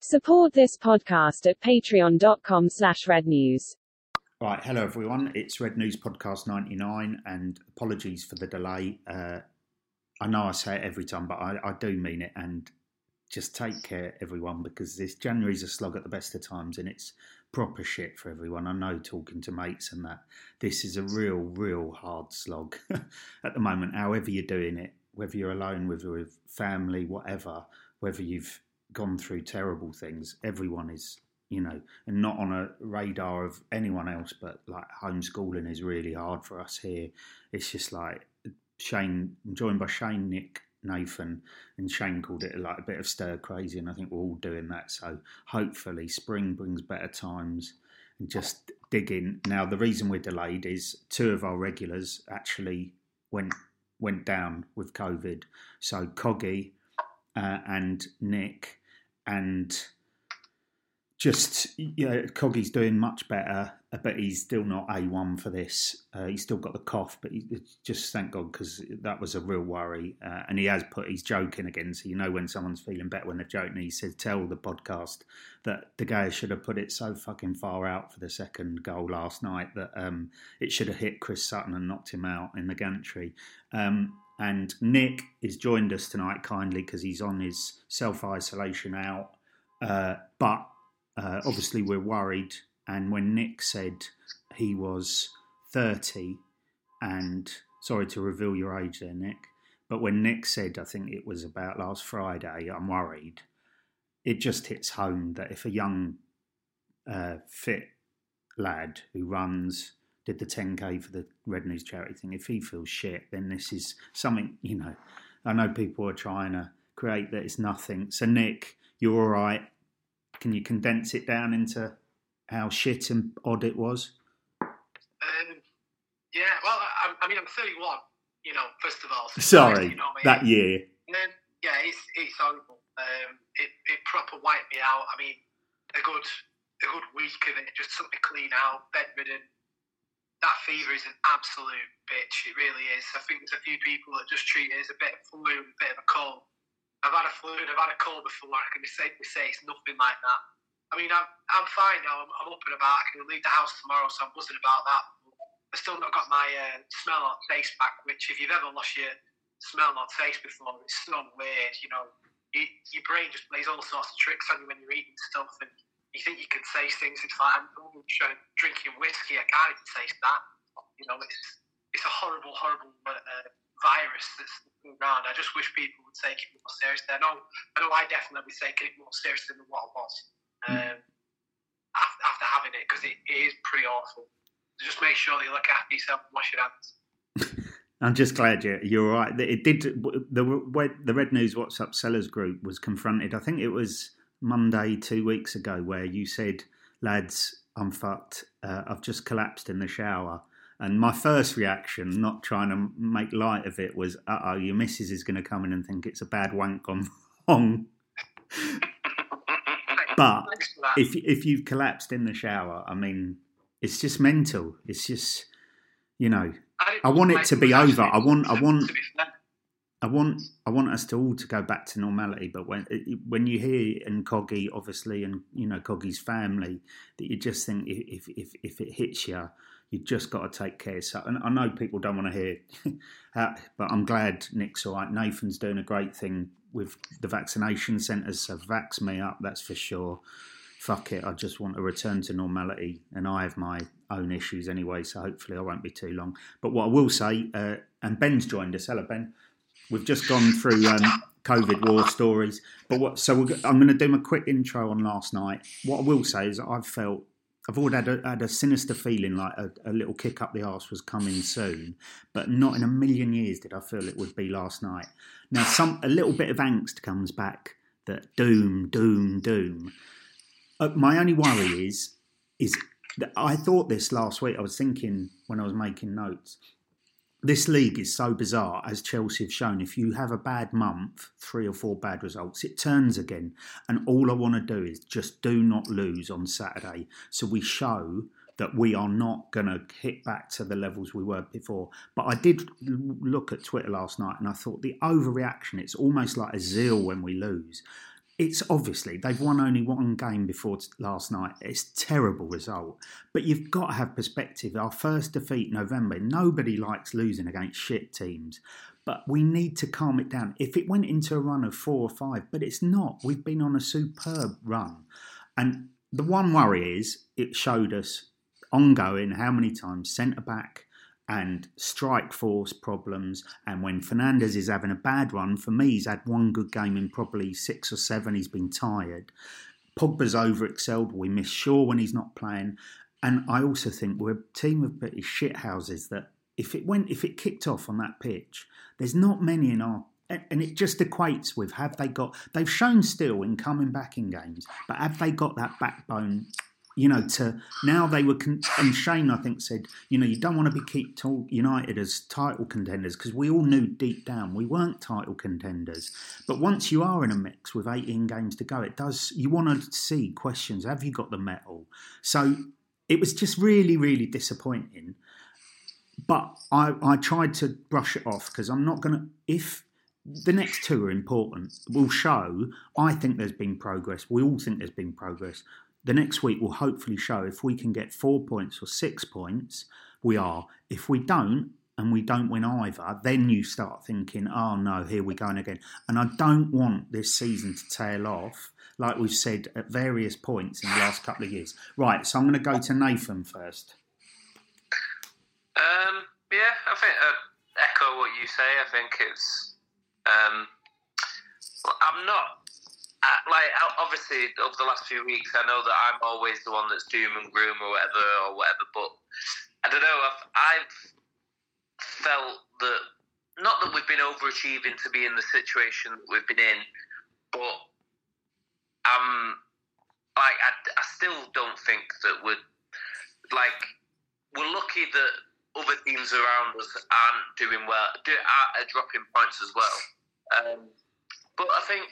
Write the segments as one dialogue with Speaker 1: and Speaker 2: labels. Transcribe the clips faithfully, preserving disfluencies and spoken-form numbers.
Speaker 1: Support this podcast at patreon.com slash red news.
Speaker 2: Right, hello everyone. It's Red News Podcast ninety-nine, and apologies for the delay. Uh, I know I say it every time, but I, I do mean it. And just take care, everyone, because this January's a slog at the best of times, and it's proper shit for everyone. I know, talking to mates and that, this is a real, real hard slog at the moment. However you're doing it, whether you're alone, whether you're with family, whatever, whether you've gone through terrible things, everyone is, you know, and not on a radar of anyone else, but like homeschooling is really hard for us here. It's just like Shane, I'm joined by Shane, Nick, Nathan, and Shane called it like a bit of stir crazy, and I think we're all doing that. So hopefully spring brings better times and just dig in. Now, the reason we're delayed is two of our regulars actually went went down with COVID. So Coggy uh, and Nick, and just, you know, Coggy's doing much better, but he's still not A one for this. Uh, he's still got the cough, but he, just thank God, because that was a real worry. Uh, and he has put, he's joking again. So you know when someone's feeling better when they're joking. He said, tell the podcast that De Gea should have put it so fucking far out for the second goal last night that um, it should have hit Chris Sutton and knocked him out in the gantry. Um, and Nick has joined us tonight kindly because he's on his self-isolation out. Uh, but Uh, obviously, we're worried. And when Nick said he was thirty, and sorry to reveal your age there, Nick, but when Nick said, I think it was about last Friday, I'm worried, it just hits home that if a young, uh, fit lad who runs, did the ten K for the Red News charity thing, if he feels shit, then this is something, you know, I know people are trying to create that it's nothing. So, Nick, you're all right. Can you condense it down into how shit and odd it was?
Speaker 3: Um, yeah, well, I, I mean, I'm thirty-one, you know, first of all. So
Speaker 2: Sorry,
Speaker 3: you know,
Speaker 2: that year.
Speaker 3: Um, yeah, it's, it's horrible. Um, it, it proper wiped me out. I mean, a good a good week of it just took me clean out, bedridden. That fever is an absolute bitch. It really is. I think there's a few people that just treat it as a bit of flu, a bit of a cold. I've had a flu and I've had a cold before. I can safely say it's nothing like that. I mean, I'm I'm fine now. I'm, I'm up and about. I can leave the house tomorrow, so I'm buzzing about that. I've still not got my uh, smell or taste back, which if you've ever lost your smell or taste before, it's so weird. You know, you, your brain just plays all sorts of tricks on you when you're eating stuff, and you think you can taste things. It's like I'm drinking whiskey. I can't even taste that. You know, it's it's a horrible, horrible uh, virus that's around. I just wish people would take it more seriously. I know, I know, I definitely was taking it more seriously than what I was um, after, after having it, because it, it is pretty awful. So just make sure that you look after yourself and wash your hands.
Speaker 2: I'm just glad you're, you're all right. It did the the Red News WhatsApp Sellers group was confronted. I think it was Monday two weeks ago, where you said, "Lads, I'm fucked. Uh, I've just collapsed in the shower." And my first reaction, not trying to make light of it, was, uh-oh, your missus is going to come in and think it's a bad wank gone wrong. But if if you've collapsed in the shower, I mean, it's just mental. It's just, you know, I want it to be over. I want, I want, I want, I want us to all to go back to normality. But when when you hear, and Coggy, obviously, and, you know, Coggy's family, that you just think if if if it hits you, you've just got to take care. So, and I know people don't want to hear, how, but I'm glad Nick's all right. Nathan's doing a great thing with the vaccination centres, so vax me up, that's for sure. Fuck it, I just want to return to normality, and I have my own issues anyway, so hopefully I won't be too long. But what I will say, uh, and Ben's joined us. Hello, Ben. We've just gone through um, COVID war stories, but what? So we're, I'm going to do my quick intro on last night. What I will say is I've felt, I've already had a, had a sinister feeling like a, a little kick up the arse was coming soon, but not in a million years did I feel it would be last night. Now, some a little bit of angst comes back that doom, doom, doom. Uh, my only worry is, is that I thought this last week. I was thinking when I was making notes, this league is so bizarre, as Chelsea have shown. If you have a bad month, three or four bad results, it turns again. And all I want to do is just do not lose on Saturday. So we show that we are not going to hit back to the levels we were before. But I did look at Twitter last night and I thought the overreaction, it's almost like a zeal when we lose. it's obviously they've won only one game before last night. It's a terrible result, but you've got to have perspective. Our first defeat in November. Nobody likes losing against shit teams, but we need to calm it down. If it went into a run of four or five, but it's not. We've been on a superb run, and the one worry is it showed us ongoing how many times centre back and strike force problems, and when Fernandes is having a bad run, for me he's had one good game in probably six or seven, he's been tired. Pogba's over-excelled, we miss Shaw when he's not playing, and I also think we're a team of pretty shithouses that if it went, if it kicked off on that pitch, there's not many in our, and it just equates with, have they got, they've shown still in coming back in games, but have they got that backbone? You know, to now they were, con- and Shane, I think, said, you know, you don't want to be keep to United as title contenders, because we all knew deep down we weren't title contenders. But once you are in a mix with eighteen games to go, it does, you want to see questions. Have you got the mettle? So it was just really, really disappointing. But I, I tried to brush it off, because I'm not going to, if the next two are important, will show, I think there's been progress. We all think there's been progress. The next week will hopefully show if we can get four points or six points, we are. If we don't, and we don't win either, then you start thinking, oh no, here we're going again. And I don't want this season to tail off, like we've said at various points in the last couple of years. Right, so I'm going to go to Nathan first.
Speaker 4: Um, yeah, I think I uh, echo what you say. I think it's... Um, I'm not... Uh, like, obviously, over the last few weeks, I know that I'm always the one that's doom and gloom or whatever, or whatever, but I don't know, I've, I've felt that, not that we've been overachieving to be in the situation that we've been in, but um, like, I, I still don't think that we're, like, we're lucky that other teams around us aren't doing well, do, are, are dropping points as well. Um, but I think...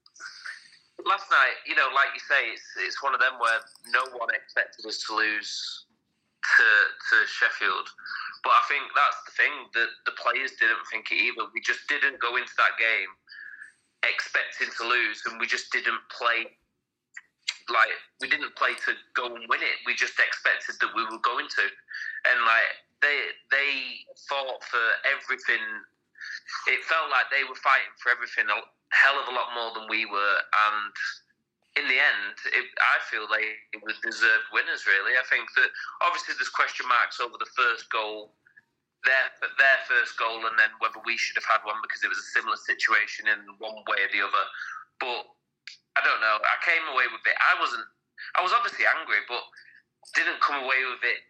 Speaker 4: Last night, you know, like you say, it's it's one of them where no one expected us to lose to to Sheffield. But I think that's the thing, that the players didn't think it either. We just didn't go into that game expecting to lose, and we just didn't play, like, we didn't play to go and win it. We just expected that we were going to. And, like, they they fought for everything. It felt like they were fighting for everything a hell of a lot more than we were, and in the end, it, I feel they were deserved winners, really. I think that obviously there's question marks over the first goal, their their first goal, and then whether we should have had one, because it was a similar situation in one way or the other. But I don't know. I came away with it. I wasn't. I was obviously angry, but didn't come away with it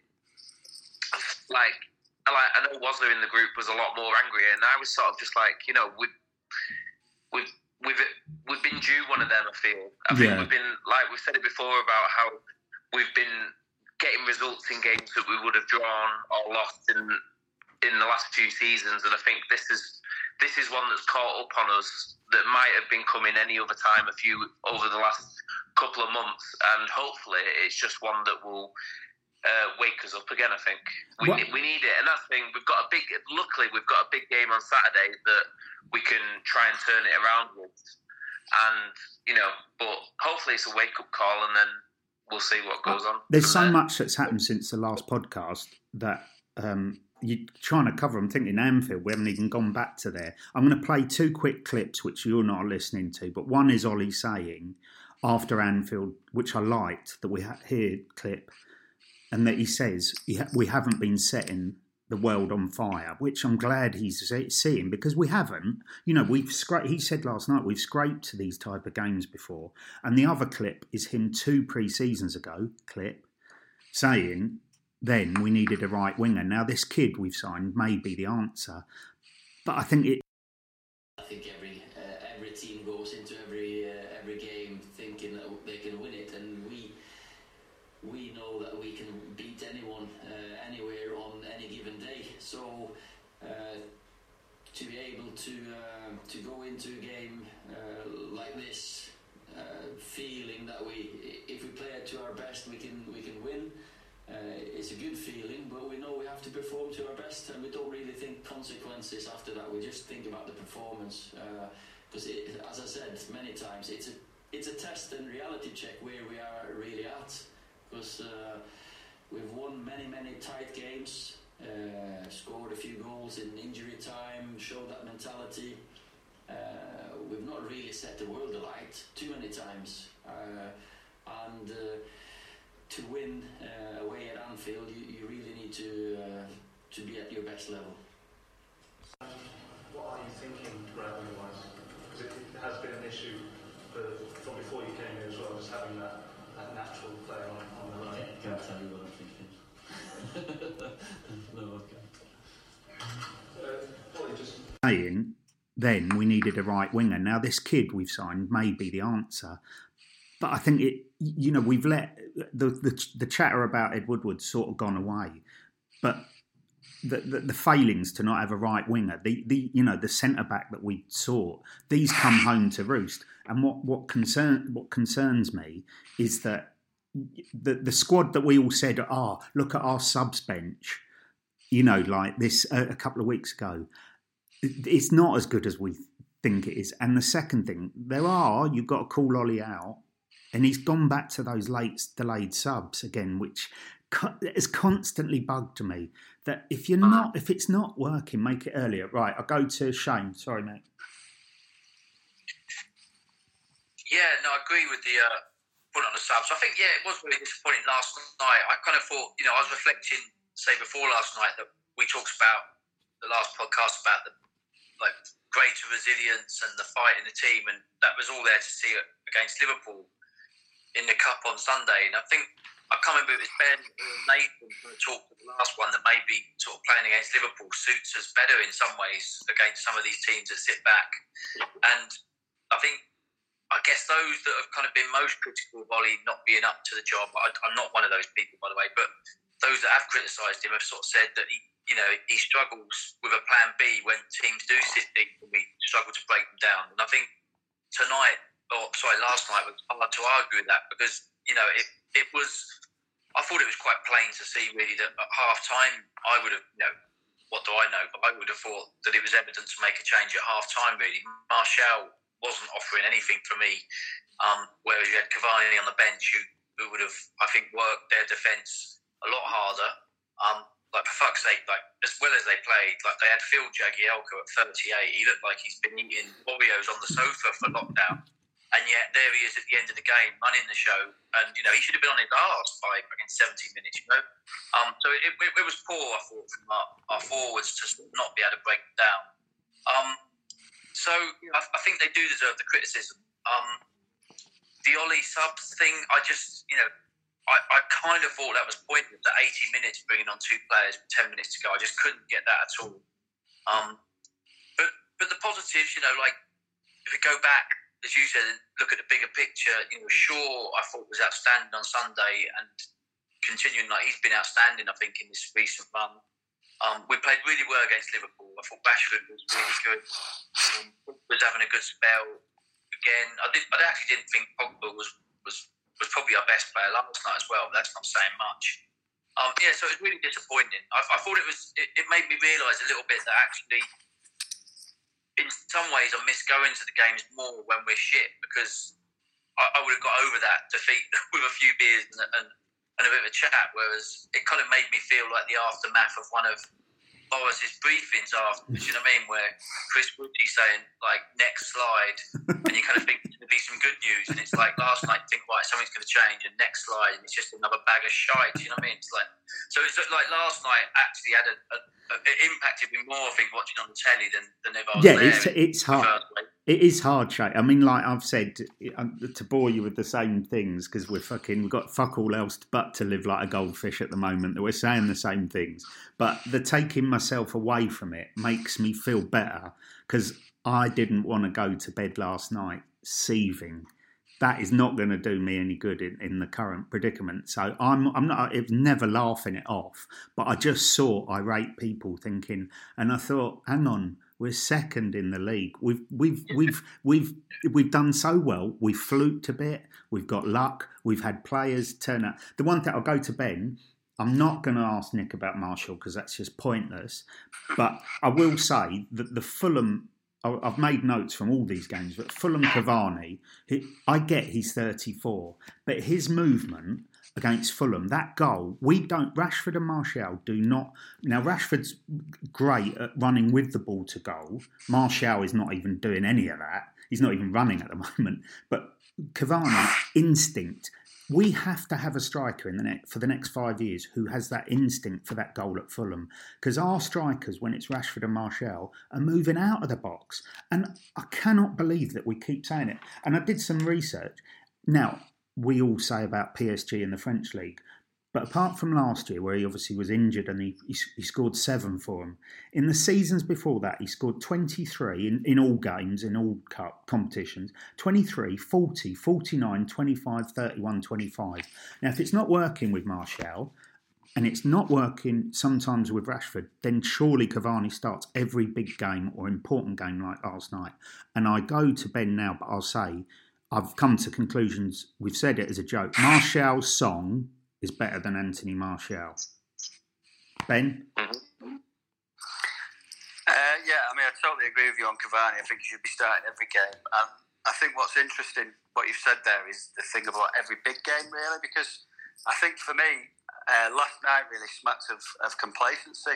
Speaker 4: like. Like, I know Wazza in the group was a lot more angry, and I was sort of just like, you know, we've we've we've we've been due one of them. I feel. I think
Speaker 2: Yeah.
Speaker 4: we've been, like we've said it before, about how we've been getting results in games that we would have drawn or lost in in the last few seasons, and I think this is this is one that's caught up on us that might have been coming any other time a few over the last couple of months, and hopefully it's just one that will. Uh, wake us up again. I think we
Speaker 2: What?
Speaker 4: ne- we need it, and that's the thing. We've got a big. Luckily, we've got a big game on Saturday that we can try and turn it around with, and you know. But hopefully, it's a wake up call, and then we'll see what goes on.
Speaker 2: There's so
Speaker 4: there.
Speaker 2: much that's happened since the last podcast that um, you're trying to cover. I'm thinking Anfield, we haven't even gone back to there. I'm going to play two quick clips, which you're not listening to, but one is Ollie saying after Anfield, which I liked, that we ha- hear clip, and that he says, we haven't been setting the world on fire, which I'm glad he's seeing, because we haven't. You know, we've scra- he said last night, we've scraped these type of games before. And the other clip is him two pre-seasons ago, clip, saying then we needed a right winger. Now, this kid we've signed may be the answer, but I think it...
Speaker 5: I think every uh, every team goes into every uh, every game thinking that they can win it, and we we know that we can beat anyone uh, anywhere on any given day. So uh, to be able to uh, to go into a game uh, like this, uh, feeling that we, if we play it to our best, we can we can win. Uh, it's a good feeling, but we know we have to perform to our best, and we don't really think consequences after that. We just think about the performance, because, uh, as I said many times, it's a it's a test and reality check where we are really at, because uh, we've won many, many tight games, uh, scored a few goals in injury time, showed that mentality. Uh, we've not really set the world alight too many times, uh, and uh, to win uh, away at Anfield, you, you really need to uh, to be at your best level.
Speaker 6: Um, what are you thinking grounding-wise? Because it, it has been an issue for, from before you came here as well, just having that, that natural player on, on the right.
Speaker 5: I can't tell you what I'm thinking. No, I can't.
Speaker 6: Uh, probably just
Speaker 2: saying then we needed a right winger. Now this kid we've signed may be the answer, but I think it. You know, we've let the the, the chatter about Ed Woodward sort of gone away, but the, the the failings to not have a right winger, the the you know the centre back that we sought, these come home to roost. And what what concern what concerns me is that the the squad that we all said, ah, oh, look at our subs bench, you know, like this uh, a couple of weeks ago. It's not as good as we think it is. And the second thing, there are, you've got to call Ollie out, and he's gone back to those late delayed subs again, which has constantly bugged me. That if you're not, if it's not working, make it earlier. Right, I'll go to Shane. Sorry, mate.
Speaker 7: Yeah, no, I agree with the uh, point on the subs. I think, yeah, it was really disappointing last night. I kind of thought, you know, I was reflecting, say, before last night that we talked about the last podcast about the like greater resilience and the fight in the team, and that was all there to see against Liverpool in the Cup on Sunday. And I think, I can't remember if it was Ben or Nathan who talked at the last one, that maybe sort of playing against Liverpool suits us better in some ways against some of these teams that sit back. And I think, I guess those that have kind of been most critical of Ollie not being up to the job, I, I'm not one of those people, by the way, but those that have criticised him have sort of said that he, you know, he struggles with a plan B when teams do sit deep and we struggle to break them down. And I think tonight, or sorry, last night was hard to argue with that, because, you know, it it was, I thought it was quite plain to see really that at half time, I would have, you know, what do I know, but I would have thought that it was evident to make a change at half time really. Martial wasn't offering anything for me, um, whereas you had Cavani on the bench who, who would have, I think, worked their defence a lot harder. Um, Like, for fuck's sake, like, as well as they played, like, they had Phil Jagielka at thirty-eight. He looked like he's been eating Oreos on the sofa for lockdown. And yet, there he is at the end of the game, running the show. And, you know, he should have been on his arse by fucking seventy minutes, you know? Um, so it, it, it was poor, I thought, from our, our forwards to not be able to break them down. Um, so, you know, I, I think they do deserve the criticism. Um, the Ollie subs thing, I just, you know, I, I kind of thought that was pointless, the eighty minutes bringing on two players with ten minutes to go. I just couldn't get that at all. Um, but but the positives, you know, like if we go back, as you said, and look at the bigger picture, you know, Shaw I thought was outstanding on Sunday, and continuing, like he's been outstanding, I think, in this recent run. Um, we played really well against Liverpool. I thought Bashford was really good. Um, was having a good spell again. I did. I actually didn't think Pogba was was. was probably our best player last night as well, but that's not saying much. Um, yeah, so it was really disappointing. I, I thought it was, it, it made me realise a little bit that actually, in some ways, I miss going to the games more when we're shit, because I, I would have got over that defeat with a few beers and, and, and a bit of a chat, whereas it kind of made me feel like the aftermath of one of Boris's briefings afterwards, you know what I mean, where Chris Woodley saying, like, next slide, and you kind of think there's going to be some good news, and it's like last night you think, right, something's going to change, and next slide, and it's just another bag of shite, you know what I mean? It's like, so it's like last night actually had a, a, a it impacted me more, I think, watching on the telly than, than if I was
Speaker 2: yeah,
Speaker 7: there.
Speaker 2: it's, it's hard. It is hard, Shay. I mean, like I've said, to bore you with the same things, because we're fucking, we've got fuck all else but to live like a goldfish at the moment, that we're saying the same things. But the taking myself away from it makes me feel better, because I didn't want to go to bed last night seething. That is not going to do me any good in, in the current predicament. So I'm I'm not, it was never laughing it off, but I just saw irate people thinking, and I thought, hang on, we're second in the league. We've we've we've we've we've done so well. We've fluked a bit. We've got luck. We've had players turn up. The one thing, I'll go to Ben. I'm not going to ask Nick about Martial because that's just pointless. But I will say that the Fulham I've made notes from all these games, but Fulham Cavani, he, I get he's thirty-four, but his movement against Fulham, that goal, we don't, Rashford and Martial do not, now Rashford's great at running with the ball to goal. Martial is not even doing any of that. He's not even running at the moment. But Cavani, instinct. We have to have a striker in the next, for the next five years who has that instinct for that goal at Fulham. Because our strikers, when it's Rashford and Martial, are moving out of the box. And I cannot believe that we keep saying it. And I did some research. Now, we all say about P S G in the French league. But apart from last year, where he obviously was injured and he, he, he scored seven for him, in the seasons before that, he scored twenty-three in, in all games, in all cup competitions, twenty-three, forty, forty-nine, twenty-five, thirty-one, twenty-five. Now, if it's not working with Martial, and it's not working sometimes with Rashford, then surely Cavani starts every big game or important game like last night. And I go to Ben now, but I'll say, I've come to conclusions, we've said it as a joke. Martial's song is better than Anthony Martial. Ben?
Speaker 8: Mm-hmm. Uh, yeah, I mean, I totally agree with you on Cavani. I think he should be starting every game. And I think what's interesting, what you've said there, is the thing about every big game, really, because I think for me, uh, last night really smacked of, of complacency.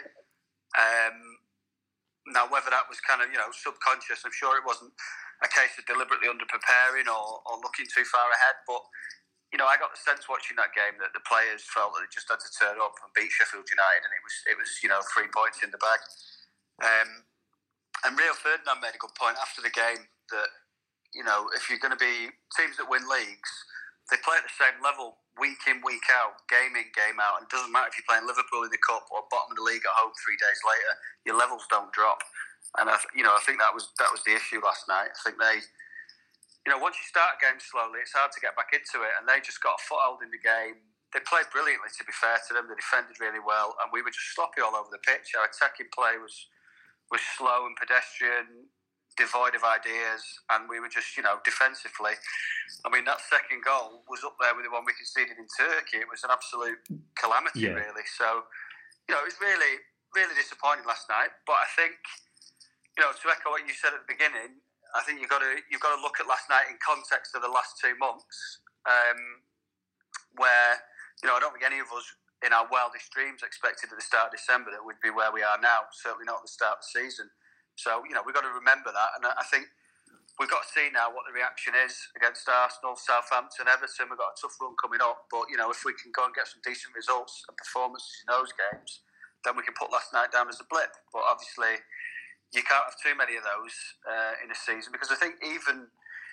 Speaker 8: Um, now, whether that was kind of, you know, subconscious, I'm sure it wasn't a case of deliberately under-preparing or, or looking too far ahead, but you know, I got the sense watching that game that the players felt that they just had to turn up and beat Sheffield United, and it was, it was, you know, three points in the bag. Um, and Rio Ferdinand made a good point after the game that, you know, if you're going to be teams that win leagues, they play at the same level week in, week out, game in, game out. And it doesn't matter if you're playing Liverpool in the cup or bottom of the league at home three days later, your levels don't drop. And I, you know, I think that was that was the issue last night. I think they. You know, once you start a game slowly, it's hard to get back into it, and they just got a foothold in the game. They played brilliantly, to be fair to them. They defended really well, and we were just sloppy all over the pitch. Our attacking play was was slow and pedestrian, devoid of ideas, and we were just, you know, defensively. I mean, that second goal was up there with the one we conceded in Turkey. It was an absolute calamity, yeah. really. So, you know, it was really, really disappointing last night. But I think, you know, to echo what you said at the beginning, I think you've got to you've got to look at last night in context of the last two months, um, where you know I don't think any of us in our wildest dreams expected at the start of December that we'd be where we are now. Certainly not at the start of the season. So you know we've got to remember that, and I think we've got to see now what the reaction is against Arsenal, Southampton, Everton. We've got a tough run coming up, but you know if we can go and get some decent results and performances in those games, then we can put last night down as a blip. But obviously, you can't have too many of those uh, in a season, because I think even,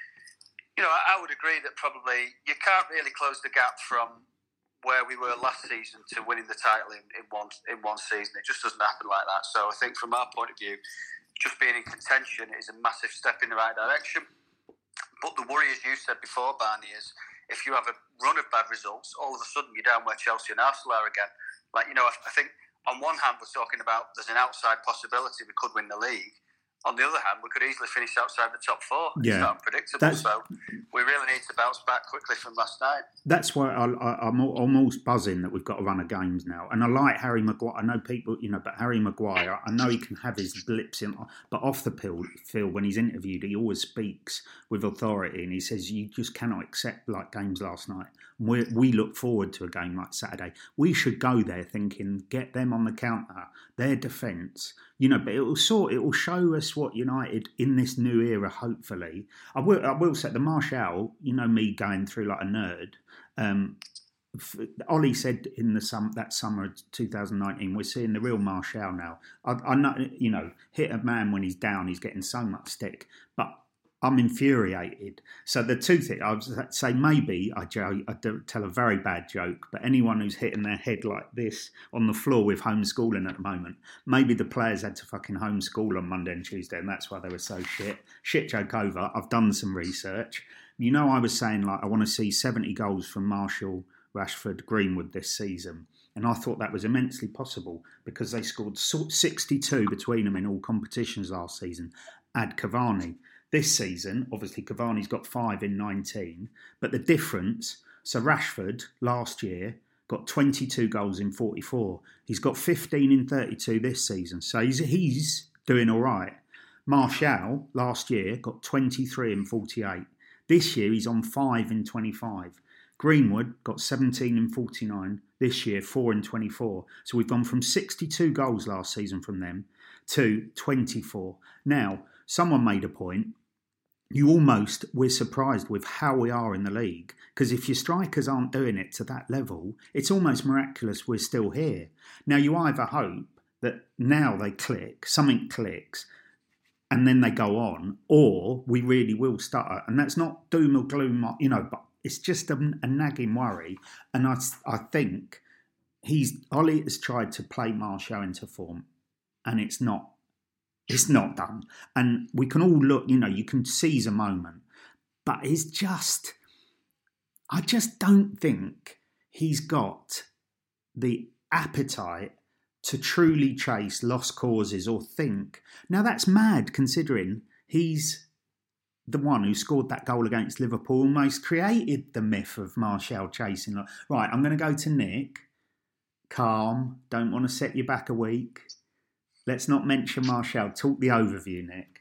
Speaker 8: you know, I, I would agree that probably you can't really close the gap from where we were last season to winning the title in, in one in one season. It just doesn't happen like that. So I think from our point of view, just being in contention is a massive step in the right direction. But the worry, as you said before, Barney, is if you have a run of bad results, all of a sudden you're down where Chelsea and Arsenal are again. Like, you know, I, I think on one hand, we're talking about there's an outside possibility we could win the league. On the other hand, we could easily finish outside the top four. Yeah, it's unpredictable. That's, so we really need to bounce back quickly from last night.
Speaker 2: That's why I, I, I'm almost buzzing that we've got a run of games now. And I like Harry Maguire. I know people, you know, but Harry Maguire, I know he can have his blips in, but off the field, when he's interviewed, he always speaks with authority, and he says you just cannot accept like games last night. We we look forward to a game like Saturday. We should go there thinking, get them on the counter, their defence, you know. But it will sort, it will show us what United in this new era. Hopefully, I will. I will say the Martial. You know me going through like a nerd. Um, Ollie said in the sum, that summer of two thousand nineteen, we're seeing the real Martial now. I, I know, you know, hit a man when he's down, he's getting so much stick, but I'm infuriated. So the two things, I would say maybe I, joke, I tell a very bad joke, but anyone who's hitting their head like this on the floor with homeschooling at the moment, maybe the players had to fucking homeschool on Monday and Tuesday, and that's why they were so shit. Shit joke over. I've done some research. You know, I was saying like I want to see seventy goals from Martial, Rashford, Greenwood this season. And I thought that was immensely possible because they scored sixty-two between them in all competitions last season. Add Cavani. This season, obviously, Cavani's got five in nineteen. But the difference, so Rashford last year got twenty-two goals in forty-four. He's got fifteen in thirty-two this season. So he's, he's doing all right. Martial last year got twenty-three in forty-eight. This year he's on five in twenty-five. Greenwood got seventeen in forty-nine. This year, four in twenty-four. So we've gone from sixty-two goals last season from them to twenty-four. Now, someone made a point. You almost, we're surprised with how we are in the league. Because if your strikers aren't doing it to that level, it's almost miraculous we're still here. Now, you either hope that now they click, something clicks, and then they go on, or we really will stutter. And that's not doom or gloom, you know, but it's just a, a nagging worry. And I, I think he's Ollie has tried to play Martial into form, and it's not. It's not done. And we can all look, you know, you can seize a moment. But it's just, I just don't think he's got the appetite to truly chase lost causes or think. Now, that's mad considering he's the one who scored that goal against Liverpool, almost created the myth of Martial chasing. Right, I'm going to go to Nick. Calm. Don't want to set you back a week. Let's not mention Martial. Talk the overview, Nick.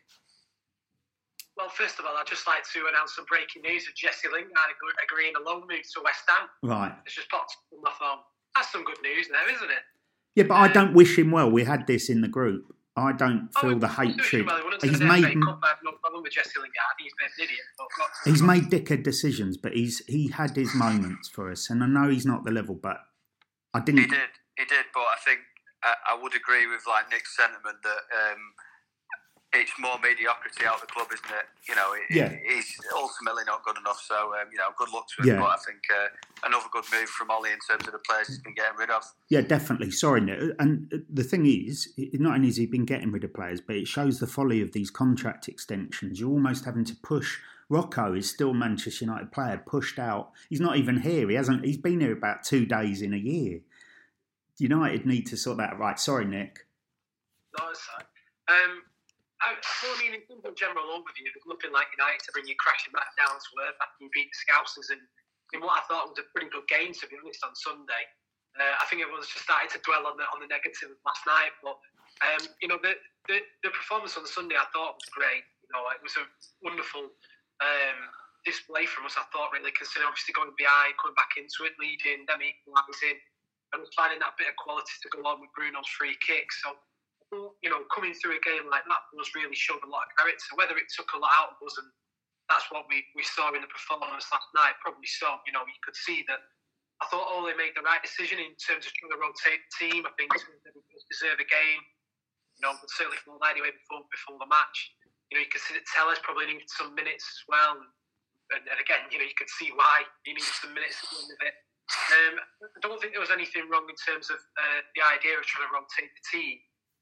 Speaker 3: Well, first of all, I'd just like to announce some breaking news of Jesse Lingard agreeing a loan move to West Ham.
Speaker 2: Right.
Speaker 3: It's just popped on my phone. That's some good news there, isn't it?
Speaker 2: Yeah, but um, I don't wish him well. We had this in the group. I don't feel
Speaker 3: oh,
Speaker 2: the hatred.
Speaker 3: Well.
Speaker 2: He's made.
Speaker 3: Cup, I have no problem with Jesse Lingard. He's been an idiot. But
Speaker 2: he's made dickhead decisions, but he's he had his moments for us, and I know he's not the level, but I didn't.
Speaker 8: He did, he did, but I think uh, I would agree with like Nick's sentiment that um, it's more mediocrity out of the club, isn't it? You know, it,
Speaker 2: yeah.
Speaker 8: it, he's ultimately not good enough. So um, you know, good luck to him.
Speaker 2: Yeah.
Speaker 8: But I think uh, another good move from Ollie in terms of the players he's been getting rid of.
Speaker 2: Yeah, definitely. Sorry, Nick. And the thing is, not only has he been getting rid of players, but it shows the folly of these contract extensions. You're almost having to push. Rocco is still a Manchester United player, pushed out. He's not even here. He hasn't. He's been here about two days in a year. United need to sort that out. Right. Sorry, Nick.
Speaker 3: No, it's fine. Um, I, well, I mean, in terms of general overview, there's nothing like United to bring you crashing back down to earth after you beat the Scousers in, in what I thought was a pretty good game, to be honest, on Sunday. Uh, I think everyone's just started to dwell on the on the negative of last night, but um, you know, the, the the performance on Sunday I thought was great. You know, it was a wonderful um, display from us. I thought, really, considering obviously going behind, coming back into it, leading, them equalising, and finding that bit of quality to go on with Bruno's free kick. So, you know, coming through a game like that was really showed a lot of character. Whether it took a lot out of us, and that's what we, we saw in the performance last night, probably so. You know, you could see that. I thought Ole made the right decision in terms of trying to rotate the team. I think he deserve a game. You know, but certainly from anyway before before the match. You know, you could see that Tellez probably needed some minutes as well. And, and, and again, you know, you could see why he needed some minutes at the end of it. Um, I don't think there was anything wrong in terms of uh, the idea of trying to rotate the team.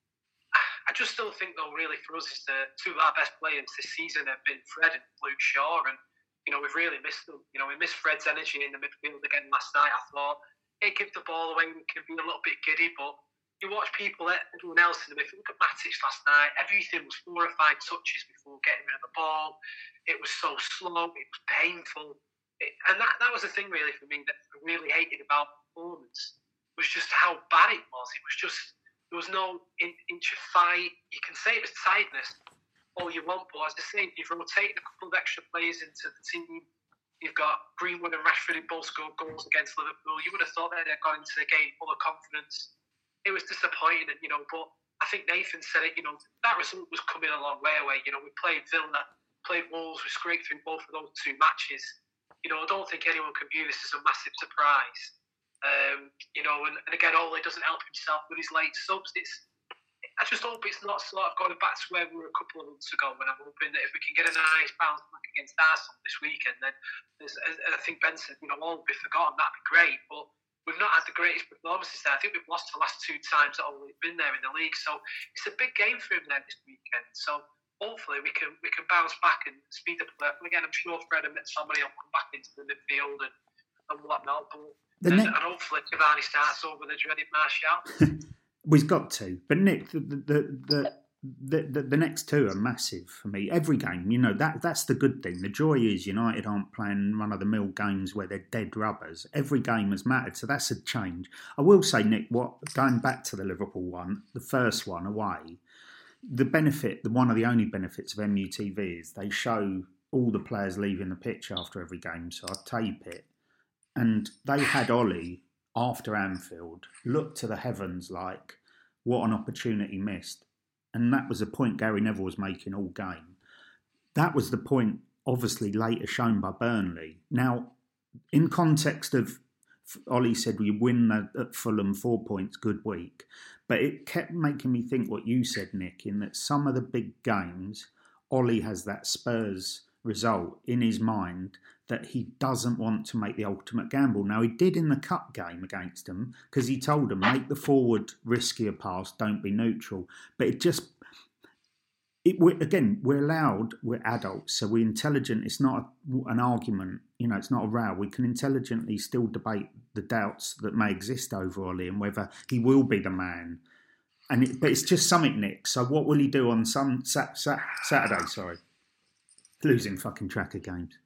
Speaker 3: I just still think, though, really for us, is the two of our best players this season have been Fred and Luke Shaw, and you know we've really missed them. You know, we missed Fred's energy in the midfield again last night. I thought he gives the ball away, we can be a little bit giddy, but you watch people, everyone else in the midfield. Look at Matic last night. Everything was four or five touches before getting rid of the ball. It was so slow. It was painful. It, and that, that was the thing really for me that I really hated about the performance, was just how bad it was. It was just, there was no in, inch of fight. You can say it was tiredness all you want, but as I say, you've rotated a couple of extra players into the team. You've got Greenwood and Rashford who both scored goals against Liverpool. You would have thought that they'd gone into the game full of confidence. It was disappointing, you know, but I think Nathan said it, you know, that result was coming a long way away. You know, we played Villa, played Wolves, we scraped through both of those two matches. You know, I don't think anyone can view this as a massive surprise. Um, you know, and, and again, Ole doesn't help himself with his late subs. It's, I just hope it's not sort of going back to where we were a couple of months ago, when I'm hoping that if we can get a nice bounce back against Arsenal this weekend, then there's, as I think Ben said, you know, all will be forgotten, that'd be great. But we've not had the greatest performances there. I think we've lost the last two times that Ole's been there in the league. So it's a big game for him there this weekend. So hopefully we can we can bounce back and speed up. And again, I'm sure Fred and somebody will come back into the midfield and, and whatnot. But, and, ne- and hopefully Cavani starts over the dreaded Martial.
Speaker 2: We've got to. But Nick, the the, the the the the next two are massive for me. Every game, you know, that that's the good thing. The joy is United aren't playing run of the mill games where they're dead rubbers. Every game has mattered, so that's a change. I will say, Nick, what going back to the Liverpool one, the first one away. the benefit, the one of the only benefits of M U T V is they show all the players leaving the pitch after every game. So I tape it, and they had Ollie after Anfield look to the heavens like, what an opportunity missed. And that was the point Gary Neville was making all game. That was the point, obviously, later shown by Burnley. Now, in context of, Ollie said we win at Fulham four points, good week. But it kept making me think what you said, Nick, in that some of the big games, Ollie has that Spurs result in his mind that he doesn't want to make the ultimate gamble. Now, he did in the cup game against them because he told them, make the forward riskier pass, don't be neutral. But it just, it we're, again, we're allowed, we're adults, so we're intelligent. It's not a, an argument, you know, it's not a row. We can intelligently still debate the doubts that may exist over Ollie and whether he will be the man. And it, But it's just something, Nick. So what will he do on some sat, sat, Saturday, sorry? Losing fucking track of games.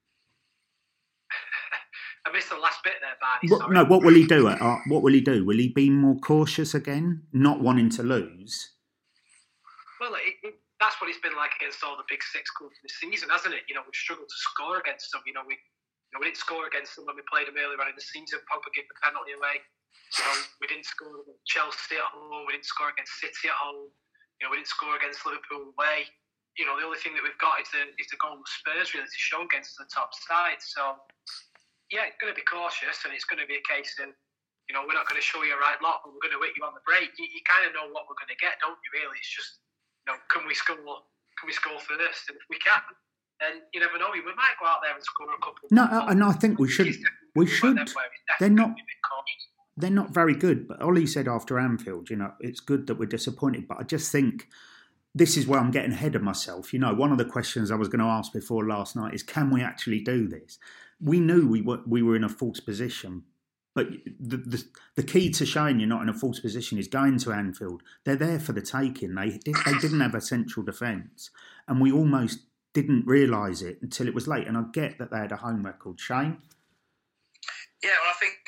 Speaker 3: I missed the last bit there, Barney.
Speaker 2: What, no, what will he do? At, uh, what will he do? Will he be more cautious again, not wanting to lose?
Speaker 3: Well, it, it, that's what it's been like against all the big six clubs this season, hasn't it? You know, we've struggled to score against them. You know, we, you know, we didn't score against them when we played them earlier on in the season. Pogba gave the penalty away. You know, we didn't score against Chelsea at home. We didn't score against City at home. You know, we didn't score against Liverpool away. You know, the only thing that we've got is the is the goal of Spurs really to show against the top side. So, yeah, it's going to be cautious, and it's going to be a case of, you know, we're not going to show you a right lot, but we're going to hit you on the break. You, you kind of know what we're going to get, don't you? Really, it's just, you know, can we score? Can we score first? And if we can, then you never know. We might go out there and score a couple.
Speaker 2: No, and I think we should. We should. They're not. They're not very good. But Ollie said after Anfield, you know, it's good that we're disappointed. But I just think this is where I'm getting ahead of myself. You know, one of the questions I was going to ask before last night is, can we actually do this? We knew we were we were in a false position, but the, the the key to showing you're not in a false position is going to Anfield. They're there for the taking. They did, they didn't have a central defence, and we almost didn't realise it until it was late. And I get that they had a home record. Shane?
Speaker 7: Yeah, well, I think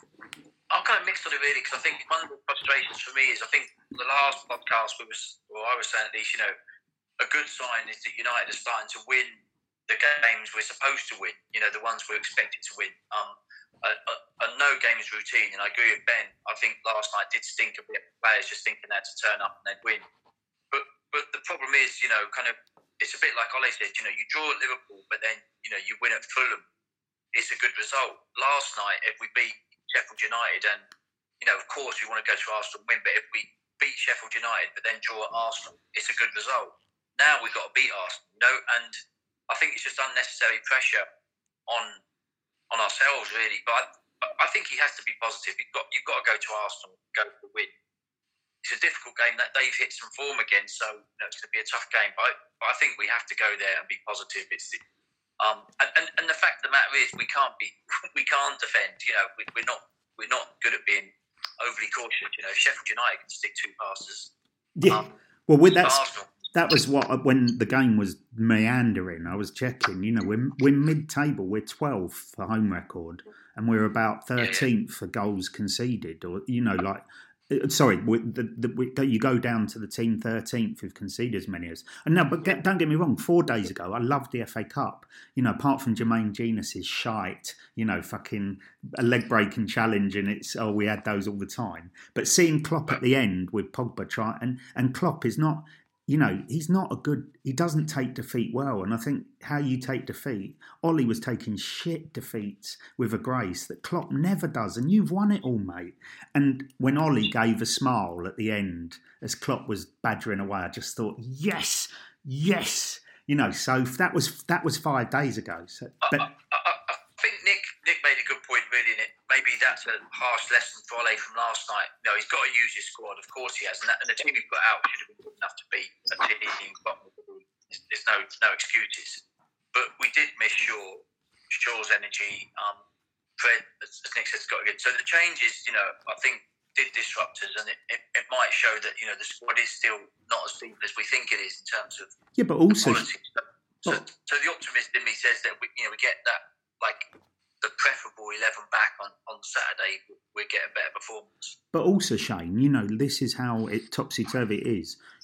Speaker 7: I'm kind of mixed on it really, because I think one of the frustrations for me is I think the last podcast we was, well, I was saying at least, you know, a good sign is that United are starting to win the games we're supposed to win, you know, the ones we're expected to win. Um, uh, uh, uh, no game is routine, and I agree with Ben. I think last night did stink a bit. Players just thinking they had to turn up and they'd win. But but the problem is, you know, kind of, it's a bit like Ollie said, you know, you draw at Liverpool, but then, you know, you win at Fulham. It's a good result. Last night, if we beat Sheffield United, and, you know, of course we want to go to Arsenal and win, but if we beat Sheffield United but then draw at Arsenal, it's a good result. Now we've got to beat Arsenal, you know, and I think it's just unnecessary pressure on on ourselves, really. But I, I think he has to be positive. You've got you've got to go to Arsenal, go for the win. It's a difficult game that they've hit some form again, so, you know, it's going to be a tough game. But I, but I think we have to go there and be positive. It's um and, and, and the fact of the matter is we can't be we can't defend. You know, we, we're not we're not good at being overly cautious. You know, Sheffield United can stick two passes.
Speaker 2: Yeah.
Speaker 7: Um,
Speaker 2: well, with that.
Speaker 7: Arsenal.
Speaker 2: That was what, when the game was meandering, I was checking, you know, we're, we're mid-table, we're twelfth for home record, and we're about thirteenth for goals conceded, or, you know, like, sorry, the, the, we, you go down to the team thirteenth who've conceded as many as, and no, but get, don't get me wrong, four days ago, I loved the F A Cup, you know, apart from Jermaine Genius's shite, you know, fucking a leg-breaking challenge, and it's, oh, we had those all the time, but seeing Klopp at the end with Pogba try, and, and Klopp is not, you know, he's not a good, he doesn't take defeat well. And I think how you take defeat, Ollie was taking shit defeats with a grace that Klopp never does. And you've won it all, mate. And when Ollie gave a smile at the end, as Klopp was badgering away, I just thought, yes, yes. You know, so that was that was five days ago. So, but,
Speaker 7: I, I, I think Nick Nick made a good point, really, in it. Maybe that's a harsh lesson for Ollie from last night. No, he's got to use his squad. Of course he has. And, that, and the team he put out should have been good enough to beat a team. There's no no excuses. But we did miss Shaw, Shaw's energy. Um, Fred, as, as Nick said, has got to get. So the changes, you know, I think did disrupt us, and it, it, it might show that, you know, the squad is still not as deep as we think it is in terms of
Speaker 2: yeah, but also
Speaker 7: quality. So,
Speaker 2: but,
Speaker 7: so the optimist in me says that we, you know, we get that, like, the preferable eleven back on, on Saturday, we get a better performance.
Speaker 2: But also, Shane, you know, this is how it topsy-turvy is.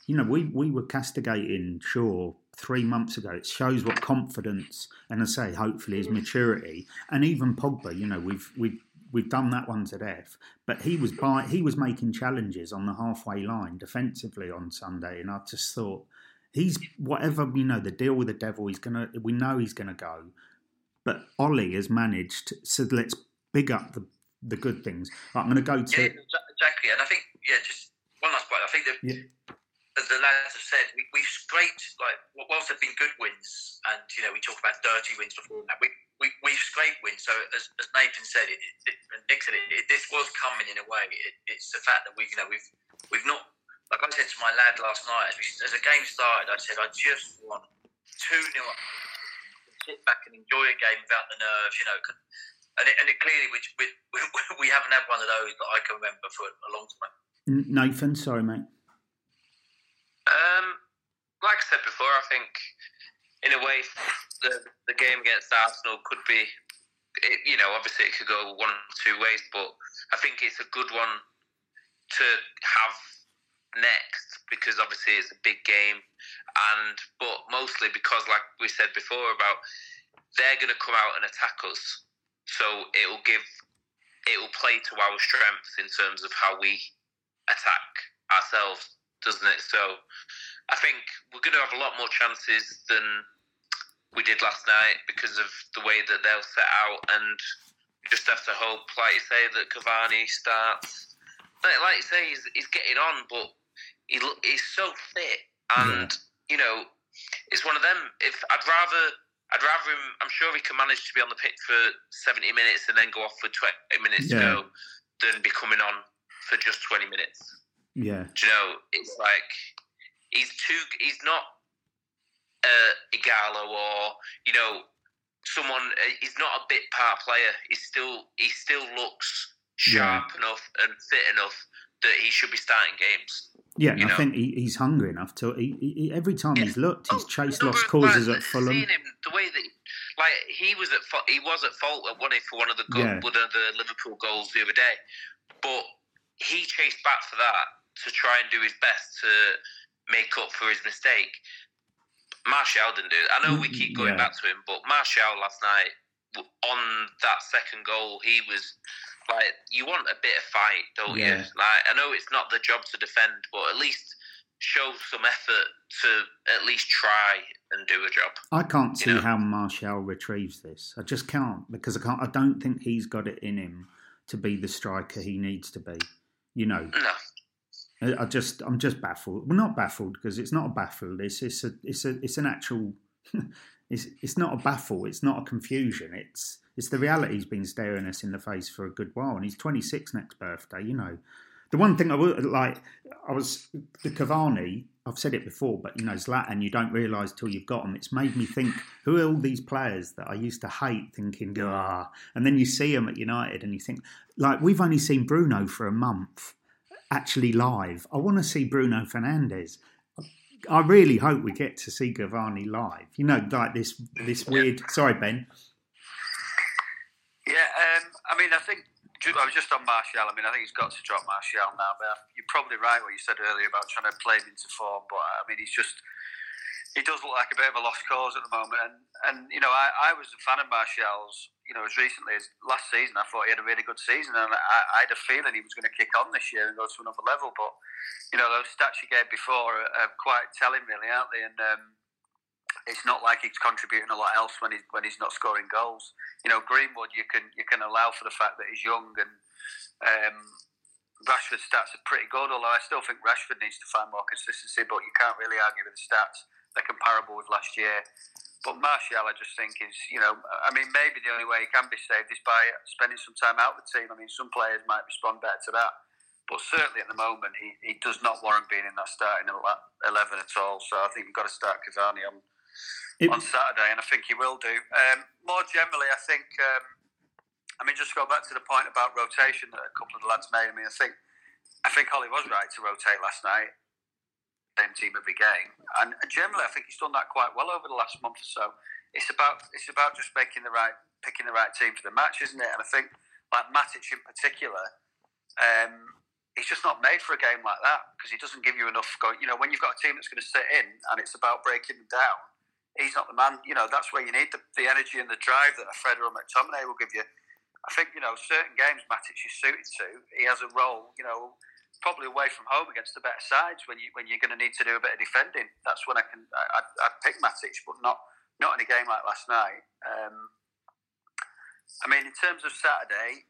Speaker 2: you know, we, we were castigating Shaw three months ago. It shows what confidence, and I say, hopefully, his maturity, and even Pogba. You know, we've we've we've done that one to death. But he was by he was making challenges on the halfway line defensively on Sunday, and I just thought he's whatever you know the deal with the devil. He's gonna. We know he's gonna go, but Ollie has managed. So let's big up the the good things. Right, I'm going to go to
Speaker 7: yeah, exactly, and I think yeah, just one last point. I think that.
Speaker 2: Yeah.
Speaker 7: As the lads have said, we, we've scraped, like, whilst there have been good wins, and, you know, we talk about dirty wins before that, we, we, we've scraped wins. So, as, as Nathan said, it, it, and Nick said, it, it, this was coming in a way. It, it's the fact that we've, you know, we've we've not, like I said to my lad last night, as, we, as the game started, I said, I just want two nil up, sit back and enjoy a game without the nerves, you know. And it, and it clearly, which we, we, we haven't had one of those that I can remember for a long time.
Speaker 2: Nathan, sorry, mate.
Speaker 4: Um, like I said before, I think in a way the the game against Arsenal could be, it, you know, obviously it could go one or two ways, but I think it's a good one to have next because obviously it's a big game, and but mostly because, like we said before, about they're going to come out and attack us, so it will give it will play to our strengths in terms of how we attack ourselves. Doesn't it? So I think we're going to have a lot more chances than we did last night because of the way that they'll set out, and we just have to hope, like you say, that Cavani starts. Like, like you say, he's, he's getting on, but he he's so fit, and yeah. you know, it's one of them. If I'd rather, I'd rather him. I'm sure he can manage to be on the pitch for seventy minutes and then go off for twenty minutes
Speaker 2: yeah.
Speaker 4: to go, than be coming on for just twenty minutes.
Speaker 2: Yeah,
Speaker 4: do you know, it's like he's too. He's not uh, Igalo or you know someone. Uh, he's not a bit part player. He's still. He still looks sharp yeah. enough and fit enough that he should be starting games.
Speaker 2: Yeah, I
Speaker 4: know?
Speaker 2: think he, he's hungry enough to. He, he, every time yeah. he's looked, he's
Speaker 4: oh,
Speaker 2: chased lost causes at Fulham.
Speaker 4: Seeing him, the way that, like he was at he was at fault at one for one of the goal, yeah. one of the Liverpool goals the other day, but he chased back for that to try and do his best to make up for his mistake. Martial didn't do it. I know we keep going yeah. back to him, but Martial last night on that second goal, he was like, you want a bit of fight, don't yeah. you? Like, I know it's not the job to defend, but at least show some effort to at least try and do a job.
Speaker 2: I can't see
Speaker 4: you know?
Speaker 2: how Martial retrieves this. I just can't because I can't. I don't think he's got it in him to be the striker he needs to be. You know.
Speaker 4: No.
Speaker 2: I just, I'm just baffled. Well, not baffled because it's not a baffle. It's, it's a, it's a, it's an actual. it's, it's not a baffle. It's not a confusion. It's, it's the reality's been staring us in the face for a good while. And he's twenty-six next birthday. You know, the one thing I would like, I was the Cavani. I've said it before, but you know, Zlatan, you don't realise till you've got him. It's made me think, who are all these players that I used to hate? Thinking, ah, and then you see them at United, and you think, like, we've only seen Bruno for a month. Actually live. I want to see Bruno Fernandes. I really hope we get to see Cavani live. You know, like this this weird... Sorry, Ben.
Speaker 8: Yeah, um, I mean, I think... I was just on Martial. I mean, I think he's got to drop Martial now. But you're probably right what you said earlier about trying to play him into form. But, I mean, he's just... He does look like a bit of a lost cause at the moment. And, and you know, I, I was a fan of Martial's, you know, as recently as last season. I thought he had a really good season. And I, I had a feeling he was going to kick on this year and go to another level. But, you know, those stats you gave before are, are quite telling, really, aren't they? And um, it's not like he's contributing a lot else when, he, when he's not scoring goals. You know, Greenwood, you can you can allow for the fact that he's young. And um, Rashford's stats are pretty good, although I still think Rashford needs to find more consistency. But you can't really argue with the stats. They're comparable with last year. But Martial, I just think, is, you know, I mean, maybe the only way he can be saved is by spending some time out with the team. I mean, some players might respond better to that. But certainly at the moment, he, he does not warrant being in that starting eleven at all. So I think you've got to start Cavani on, it, on Saturday, and I think he will do. Um, more generally, I think, um, I mean, just to go back to the point about rotation that a couple of the lads made, I mean, I think, I think Ollie was right to rotate last night. Same team every game, and generally I think he's done that quite well over the last month or so. It's about it's about just making the right, picking the right team for the match, isn't it? And I think like Matic in particular, um, he's just not made for a game like that because he doesn't give you enough. Go, you know, when you've got a team that's going to sit in and it's about breaking them down, he's not the man. You know, that's where you need the, the energy and the drive that a Fred or a McTominay will give you. I think, you know, certain games Matic is suited to. He has a role, you know, probably away from home against the better sides when you when you're going to need to do a bit of defending. That's when I can I, I'd, I'd pick Matic, but not not in a game like last night. Um, I mean, in terms of Saturday,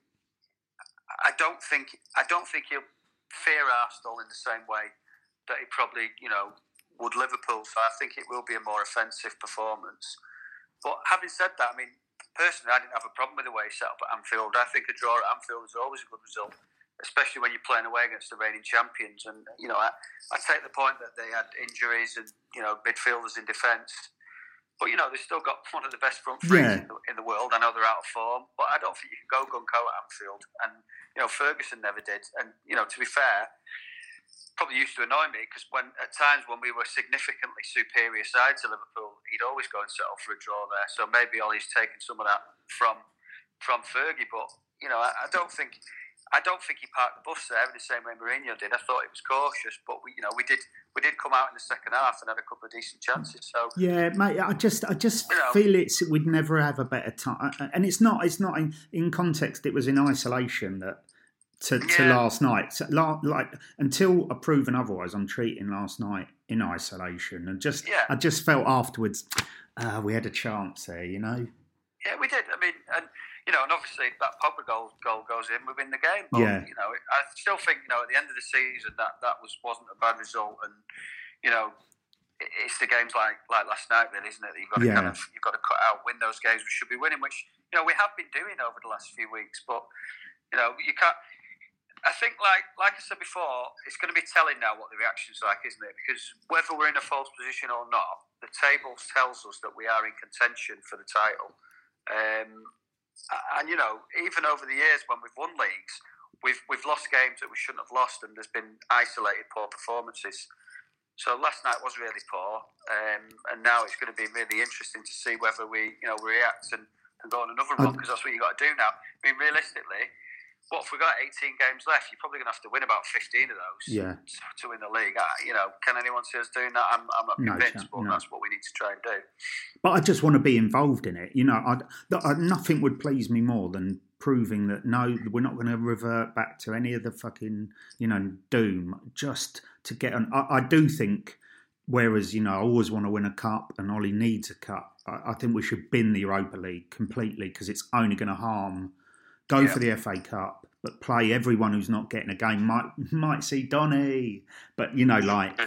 Speaker 8: I don't think I don't think he'll fear Arsenal in the same way that he probably, you know, would Liverpool. So I think it will be a more offensive performance. But having said that, I mean, personally, I didn't have a problem with the way he set up at Anfield. I think a draw at Anfield is always a good result, especially when you're playing away against the reigning champions. And, you know, I, I take the point that they had injuries and, you know, midfielders in defence. But, you know, they've still got one of the best front threes
Speaker 2: Yeah.
Speaker 8: in, the, in the world. I know they're out of form, but I don't think you can go gung-ho at Anfield. And, you know, Ferguson never did. And, you know, to be fair, probably used to annoy me because when at times when we were significantly superior side to Liverpool, he'd always go and settle for a draw there. So maybe Ollie's taken some of that from from Fergie. But, you know, I, I don't think... I don't think he parked the bus there in the same way Mourinho did. I thought he was cautious, but we, you know, we did we did come out in the second half and had a couple of decent chances. So
Speaker 2: yeah, mate, I just I just
Speaker 8: You know.
Speaker 2: feel it's we'd never have a better time, and it's not it's not in, in context. It was in isolation that to, to
Speaker 8: Yeah.
Speaker 2: last night, so, la- like until proven otherwise, I'm treating last night in isolation, and just
Speaker 8: Yeah.
Speaker 2: I just felt afterwards uh, we had a chance there, you know.
Speaker 8: yeah, we did. I mean, and you know, and obviously if that Pogba goal goal goes in, we win the game. But,
Speaker 2: Yeah.
Speaker 8: you know, I still think, you know, at the end of the season that that was wasn't a bad result, and you know, it- it's the games like like last night, really, isn't it? That you've got to
Speaker 2: Yeah.
Speaker 8: kind of you've got to cut out, win those games we should be winning, which you know we have been doing over the last few weeks. But you know, you can't. I think, like like I said before, it's going to be telling now what the reaction's like, isn't it? Because whether we're in a false position or not, the table tells us that we are in contention for the title. Um, and you know, even over the years when we've won leagues, we've we've lost games that we shouldn't have lost, and there's been isolated poor performances. So last night was really poor, um, and now it's going to be really interesting to see whether we, you know, react and, and go on another run, because that's what you got to do now. I mean, realistically, what if we got eighteen games left? You're probably going to have to win about fifteen of those
Speaker 2: Yeah.
Speaker 8: to, to win the league. Uh, You know, can anyone see us doing that? I'm, I'm not
Speaker 2: No
Speaker 8: convinced,
Speaker 2: chance,
Speaker 8: but
Speaker 2: no.
Speaker 8: that's what we need to try and do.
Speaker 2: But I just want to be involved in it. You know, I, I, nothing would please me more than proving that no, we're not going to revert back to any of the fucking, you know, doom. Just to get on. I, I do think, whereas, you know, I always want to win a cup and Ollie needs a cup, I, I think we should bin the Europa League completely because it's only going to harm. Go
Speaker 8: Yeah.
Speaker 2: for the F A Cup, but play everyone who's not getting a game. Might might see Donny, but, you know, like,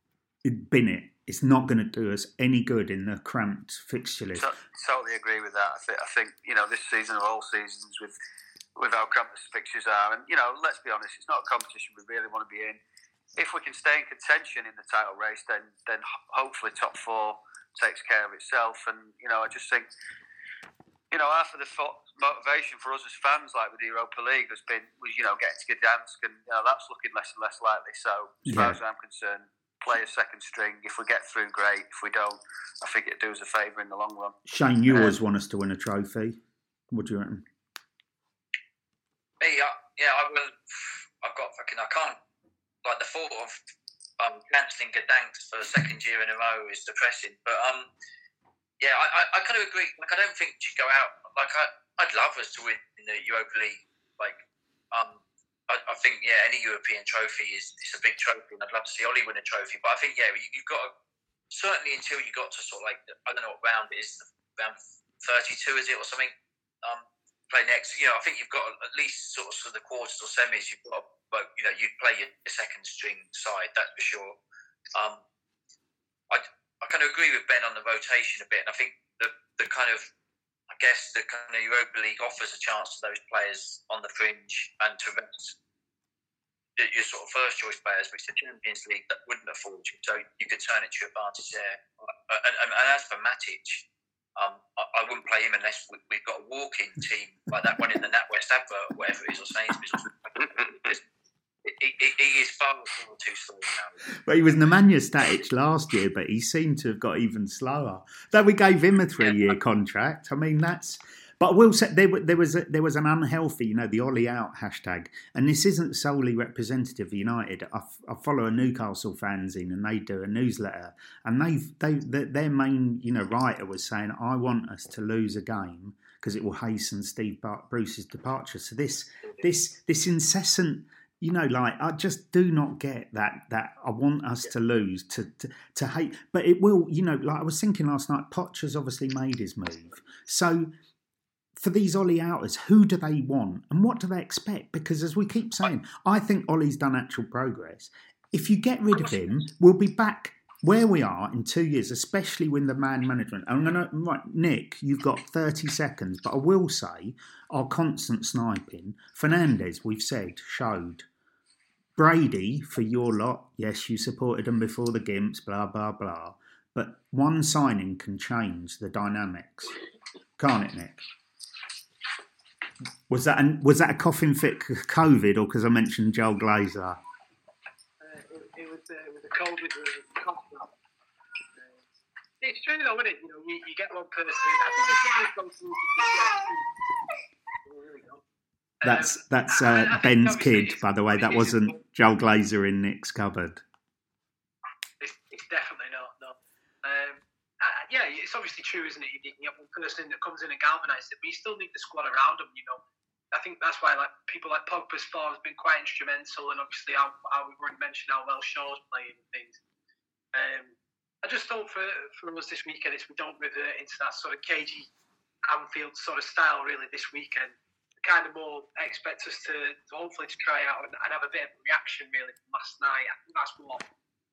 Speaker 2: bin it. It's not going to do us any good in the cramped fixture list.
Speaker 8: So, totally agree with that. I think, I think you know, this season of all seasons with with how cramped the fixtures are, and you know, let's be honest, it's not a competition we really want to be in. If we can stay in contention in the title race, then then hopefully top four takes care of itself. And you know, I just think, you know, half of the fo- motivation for us as fans, like with the Europa League, has been was you know getting to Gdansk, and you know that's looking less and less likely. So as far
Speaker 2: Yeah.
Speaker 8: as I'm concerned, play a second string. If we get through, great. If we don't, I think it'd do us a favour in the long run.
Speaker 2: Shane, you
Speaker 8: Uh,
Speaker 2: always want us to win a trophy. What do you reckon?
Speaker 7: Me, I, yeah, I will. I've got fucking. I can't. Like the thought of um, cancelling Gdansk for the second year in a row is depressing. But um, yeah, I, I, I kind of agree. Like, I don't think you should go out. Like, I, I'd love us to win the Europa League. Like, um, I, I think yeah, any European trophy is is a big trophy, and I'd love to see Ollie win a trophy. But I think yeah, you, you've got to, certainly until you got to sort of like I don't know what round it is, round thirty-two is it or something. Um, play next. You know, I think you've got at least sort of, sort of the quarters or semis. You've got, well, you know, you'd play your second string side. That's for sure. Um, I I kind of agree with Ben on the rotation a bit, and I think the the kind of I guess the kind of Europa League offers a chance to those players on the fringe and to rest your sort of first choice players, which the Champions League that wouldn't afford you. So you could turn it to your advantage there. And, and, and as for Matic, um, I, I wouldn't play him unless we, we've got a walking team like that one in the NatWest advert, or whatever it is, or Sainsbury's. Or it, it, it, it is far too slow now.
Speaker 2: But he was Nemanja Static last year, but he seemed to have got even slower. Though we gave him a three-year contract. I mean, that's... But I will say there, there was a, there was an unhealthy, you know, the Ollie out hashtag, and this isn't solely representative of United. I, I follow a Newcastle fanzine, and they do a newsletter, and they they their main you know writer was saying, I want us to lose a game because it will hasten Steve Bruce's departure. So this this this incessant. You know, like, I just do not get that, that I want us to lose, to, to to hate. But it will, you know, like I was thinking last night, Poch's obviously made his move. So for these Ollie outers, who do they want? And what do they expect? Because as we keep saying, I think Ollie's done actual progress. If you get rid of him, we'll be back where we are in two years, especially with the man management. I'm going to, right, Nick, you've got thirty seconds, but I will say our constant sniping, Fernandes, we've said, showed. Brady, for your lot, yes, you supported them before the Gimps, blah, blah, blah. But one signing can change the dynamics. Can't it, Nick? Was that an, was that a coughing fit COVID or because I mentioned Joel Glazer?
Speaker 3: Uh, it, it was uh, with the COVID, with the cough. Uh, it's true though, isn't it? You know, you, you get one person. I think it's always goes through. Oh, here we go.
Speaker 2: That's
Speaker 3: um,
Speaker 2: that's
Speaker 3: I,
Speaker 2: uh,
Speaker 3: I
Speaker 2: Ben's kid, by the way. That wasn't Joel Glazer in Nick's cupboard.
Speaker 3: It's, it's definitely not, no. Um, uh, yeah, it's obviously true, isn't it? You can get one person that comes in and galvanises it, but you still need the squad around them, you know. I think that's why like people like Pogba's form has been quite instrumental, and obviously how, how we've already mentioned how well Shaw's playing and things. Um, I just thought for, for us this weekend is we don't revert into that sort of cagey Anfield sort of style really this weekend. Kind of more expect us to, to hopefully to try out and, and have a bit of a reaction really from last night. I think that's what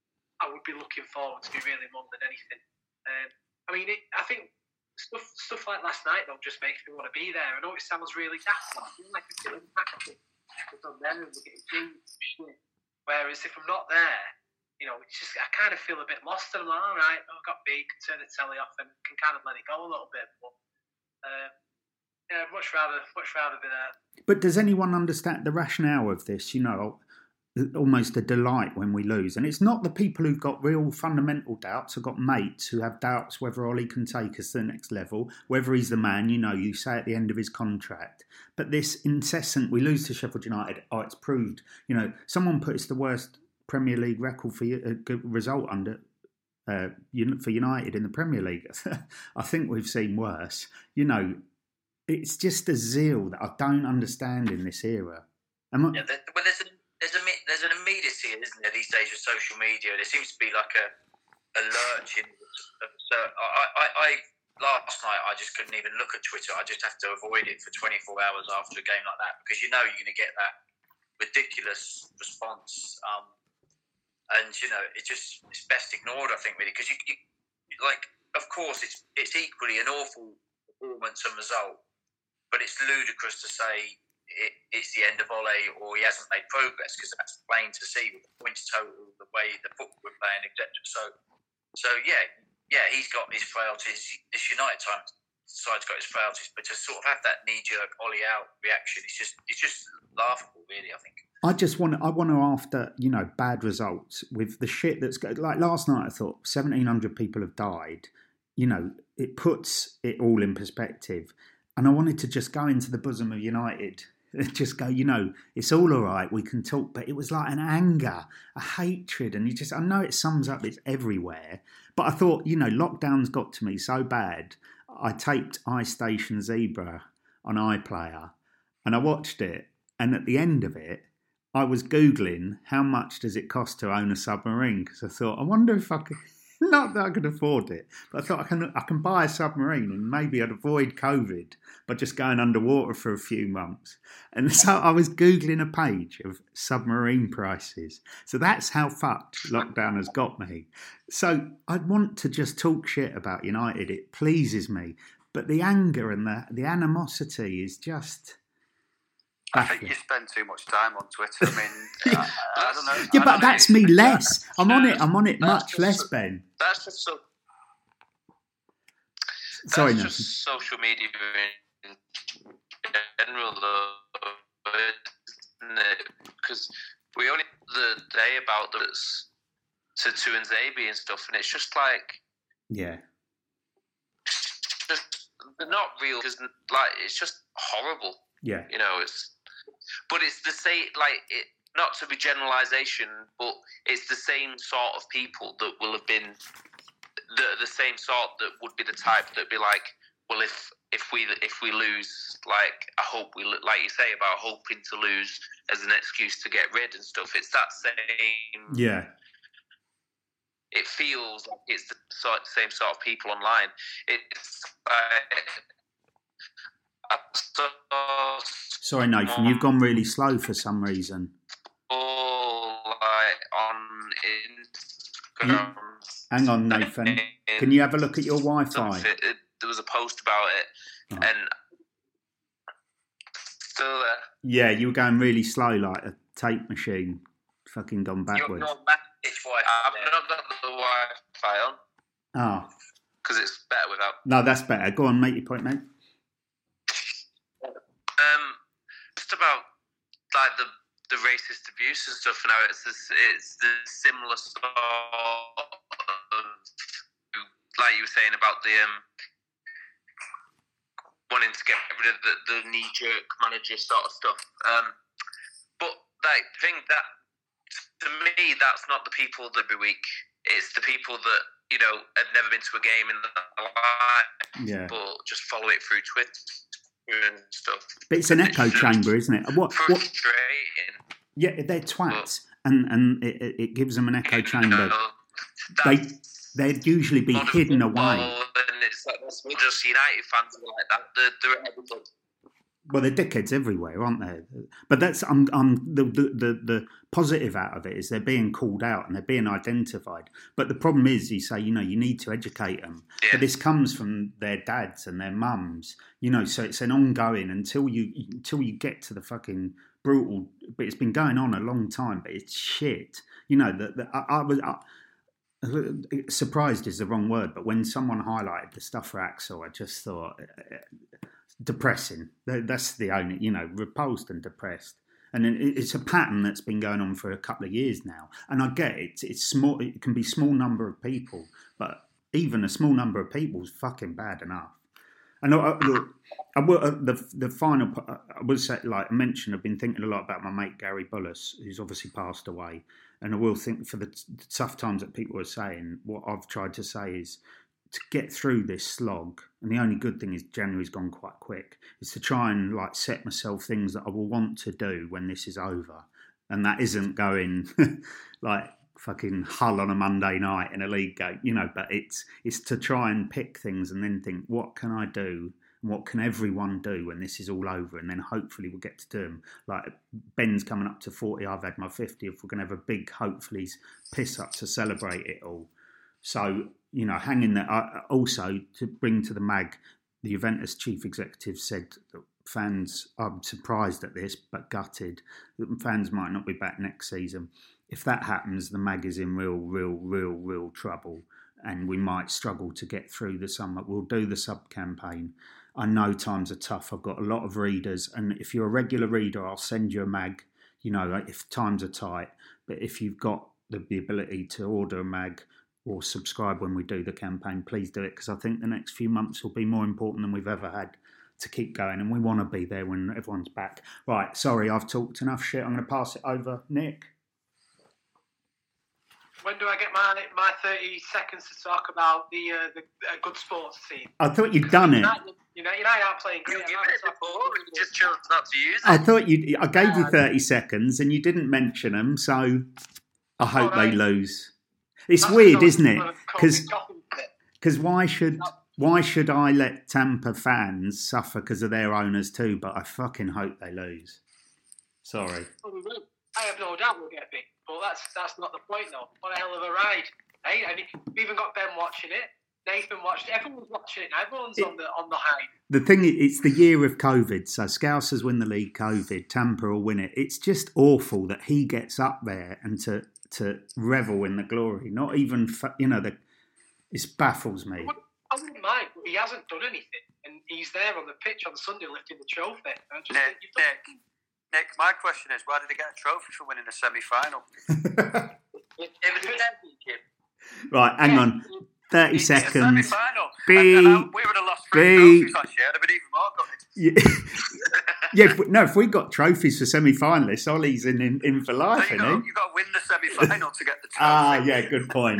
Speaker 3: I would be looking forward to really more than anything. Um, I mean, it, I think stuff stuff like last night though just makes me want to be there. I know it sounds really daft, but I feel like I'm feeling happy because I'm there and we're getting shit. Whereas if I'm not there, you know, it's just I kind of feel a bit lost and I'm like, all right, I've got B, can turn the telly off and can kind of let it go a little bit. But uh, yeah, I'd much rather, much rather be there.
Speaker 2: But does anyone understand the rationale of this? You know, almost a delight when we lose. And it's not the people who've got real fundamental doubts. I've got mates who have doubts whether Ollie can take us to the next level, whether he's the man, you know, you say at the end of his contract. But this incessant, we lose to Sheffield United, oh, it's proved. You know, someone put it's the worst Premier League record for a good result under uh, for United in the Premier League. I think we've seen worse. You know, it's just a zeal that I don't understand in this era. Am I...
Speaker 7: Yeah, there, well, there's, a, there's, a, there's an immediacy, isn't there, these days with social media? There seems to be like a, a lurch in. So I, I, I, last night, I just couldn't even look at Twitter. I just have to avoid it for twenty-four hours after a game like that because you know you're going to get that ridiculous response. Um, and, you know, it just it's best ignored, I think, really, because you, you, like, of course, it's it's equally an awful performance and result. But it's ludicrous to say it, it's the end of Ole or he hasn't made progress because that's plain to see with the points total, the way the football we're playing, et cetera. So, so yeah, yeah, he's got his frailties. This United time side's got his frailties, but to sort of have that knee-jerk Ole out reaction, it's just it's just laughable, really. I think.
Speaker 2: I just want I want to after you know bad results with the shit that's go, like last night. I thought seventeen hundred people have died. You know, it puts it all in perspective. And I wanted to just go into the bosom of United, just go, you know, it's all all right, we can talk. But it was like an anger, a hatred. And you just, I know it sums up, it's everywhere. But I thought, you know, lockdown's got to me so bad. I taped iStation Zebra on iPlayer and I watched it. And at the end of it, I was Googling how much does it cost to own a submarine? Because I thought, I wonder if I could... Not that I could afford it, but I thought I can I can buy a submarine and maybe I'd avoid COVID by just going underwater for a few months. And so I was Googling a page of submarine prices. So that's how fucked lockdown has got me. So I want to just talk shit about United. It pleases me. But the anger and the, the animosity is just...
Speaker 8: I think you spend too much time on Twitter. I mean, I, I don't know.
Speaker 2: Yeah,
Speaker 8: I
Speaker 2: but
Speaker 8: don't
Speaker 2: that's
Speaker 8: know.
Speaker 2: me less. I'm on it. I'm on it
Speaker 4: That's
Speaker 2: much
Speaker 4: just
Speaker 2: less,
Speaker 4: so-
Speaker 2: Ben.
Speaker 4: That's just so.
Speaker 2: Sorry,
Speaker 4: That's
Speaker 2: Nathan.
Speaker 4: just social media in general, though, isn't it? Because we only the day about this to to and Zabi and stuff, and it's just like
Speaker 2: Yeah.
Speaker 4: just they're not real because like it's just horrible.
Speaker 2: Yeah,
Speaker 4: you know, it's but it's the same. Like it, not to be generalisation, but it's the same sort of people that will have been the the same sort that would be the type that'd be like, well, if if we if we lose, like I hope we like you say about hoping to lose as an excuse to get rid and stuff. It's that same.
Speaker 2: Yeah.
Speaker 4: It feels like it's the sort, same sort of people online. It's like. Uh,
Speaker 2: Sorry, Nathan, you've gone really slow for some reason.
Speaker 4: All like on Instagram.
Speaker 2: You, hang on, Nathan. Can you have a look at your Wi-Fi?
Speaker 4: It, it, there was a post about it, oh. and still there.
Speaker 2: Yeah, you were going really slow, like a tape machine, fucking gone backwards.
Speaker 4: You're not I've not got the Wi-Fi on.
Speaker 2: Oh.
Speaker 4: Because it's better without.
Speaker 2: No, that's better. Go on, make your point, mate.
Speaker 4: Um, just about like the the racist abuse and stuff. Now it's this, it's the similar sort of, like you were saying about the um wanting to get rid of the, the knee jerk manager sort of stuff. Um, but like the thing that. To me, that's not the people that be weak. It's the people that, you know, have never been to a game in their life,
Speaker 2: yeah.
Speaker 4: but just follow it through Twitter and stuff.
Speaker 2: But it's an echo
Speaker 4: it's
Speaker 2: chamber, isn't it? What?
Speaker 4: Frustrating.
Speaker 2: What, yeah, they're twats, but, and and it, it gives them an echo chamber. Know, they they'd usually be hidden away.
Speaker 4: And it's like that's just United fans are like that. They're, they're everybody.
Speaker 2: Well, they're dickheads everywhere, aren't they? But that's I'm, I'm the, the, the, the positive out of it is they're being called out and they're being identified. But the problem is, you say, you know, you need to educate them. Yeah. But this comes from their dads and their mums, you know. So it's an ongoing until you until you get to the fucking brutal. But it's been going on a long time. But it's shit, you know. That I, I was. I, surprised is the wrong word. But when someone highlighted the stuff for Axel, I just thought. Depressing. That's the only, you know, repulsed and depressed. And it's a pattern that's been going on for a couple of years now. And I get it. It's small. It can be small number of people, but even a small number of people is fucking bad enough. And I, look, I will, uh, the the final. I will say, like I mentioned, I've been thinking a lot about my mate Gary Bullis, who's obviously passed away. And I will think for the tough times that people are saying, what I've tried to say is. To get through this slog, and the only good thing is January's gone quite quick, is to try and like set myself things that I will want to do when this is over. And that isn't going like fucking Hull on a Monday night in a league game, you know, but it's it's to try and pick things and then think, what can I do? And what can everyone do when this is all over? And then hopefully we'll get to do them. Like Ben's coming up to forty, I've had my fiftieth. We're going to have a big, hopefully, piss up to celebrate it all. So, you know, hanging there. Uh, also, to bring to the mag, the Juventus chief executive said that fans, I'm surprised at this, but gutted, that fans might not be back next season. If that happens, the mag is in real, real, real, real trouble, and we might struggle to get through the summer. We'll do the sub-campaign. I know times are tough. I've got a lot of readers, and if you're a regular reader, I'll send you a mag, you know, if times are tight. But if you've got the, the ability to order a mag, or subscribe when we do the campaign, please do it, because I think the next few months will be more important than we've ever had to keep going, and we want to be there when everyone's back. Right, sorry, I've talked enough shit. I'm going to pass it over. Nick?
Speaker 3: When do I get my my thirty seconds to talk about the uh, the uh, good sports team?
Speaker 2: I thought you'd done it.
Speaker 3: United, United aren't playing great.
Speaker 4: You did it before, and you just chose not to use it.
Speaker 2: I thought you. I gave you thirty seconds, and you didn't mention them, so I hope right. they lose. It's That's weird, isn't it? Because why should why should I let Tampa fans suffer because of their owners too? But I fucking hope they lose. Sorry.
Speaker 3: Well, we will. I have no doubt we'll get beat, but that's that's not the point, though. What a hell of a ride! Hey, I mean, we've even got Ben watching it. Nathan watched it. Everyone's watching it. Everyone's it, on the on the high.
Speaker 2: The thing is, it's the year of COVID. So Scousers win the league. COVID, Tampa will win it. It's just awful that he gets up there and to. to revel in the glory, not even, you know, the, it baffles me.
Speaker 3: I wouldn't mind, but he hasn't done anything, and he's there on the pitch on Sunday lifting the trophy. I just
Speaker 8: Nick, Nick, Nick, my question is, why did he get a trophy for winning a semi-final?
Speaker 2: Right, hang
Speaker 3: yeah.
Speaker 2: on. thirty
Speaker 8: It's a
Speaker 2: seconds.
Speaker 8: semi-final.
Speaker 2: Beep.
Speaker 8: And, and I, we would have lost three
Speaker 2: Beep.
Speaker 8: trophies last year. I'd have been even more gutted.
Speaker 2: Yeah, yeah if we, no, if we got trophies for semi-finalists, Ollie's in, in, in for life,
Speaker 8: So you
Speaker 2: isn't
Speaker 8: got,
Speaker 2: he?
Speaker 8: you got to win the semi-final to get the trophy.
Speaker 2: Ah, yeah, good point.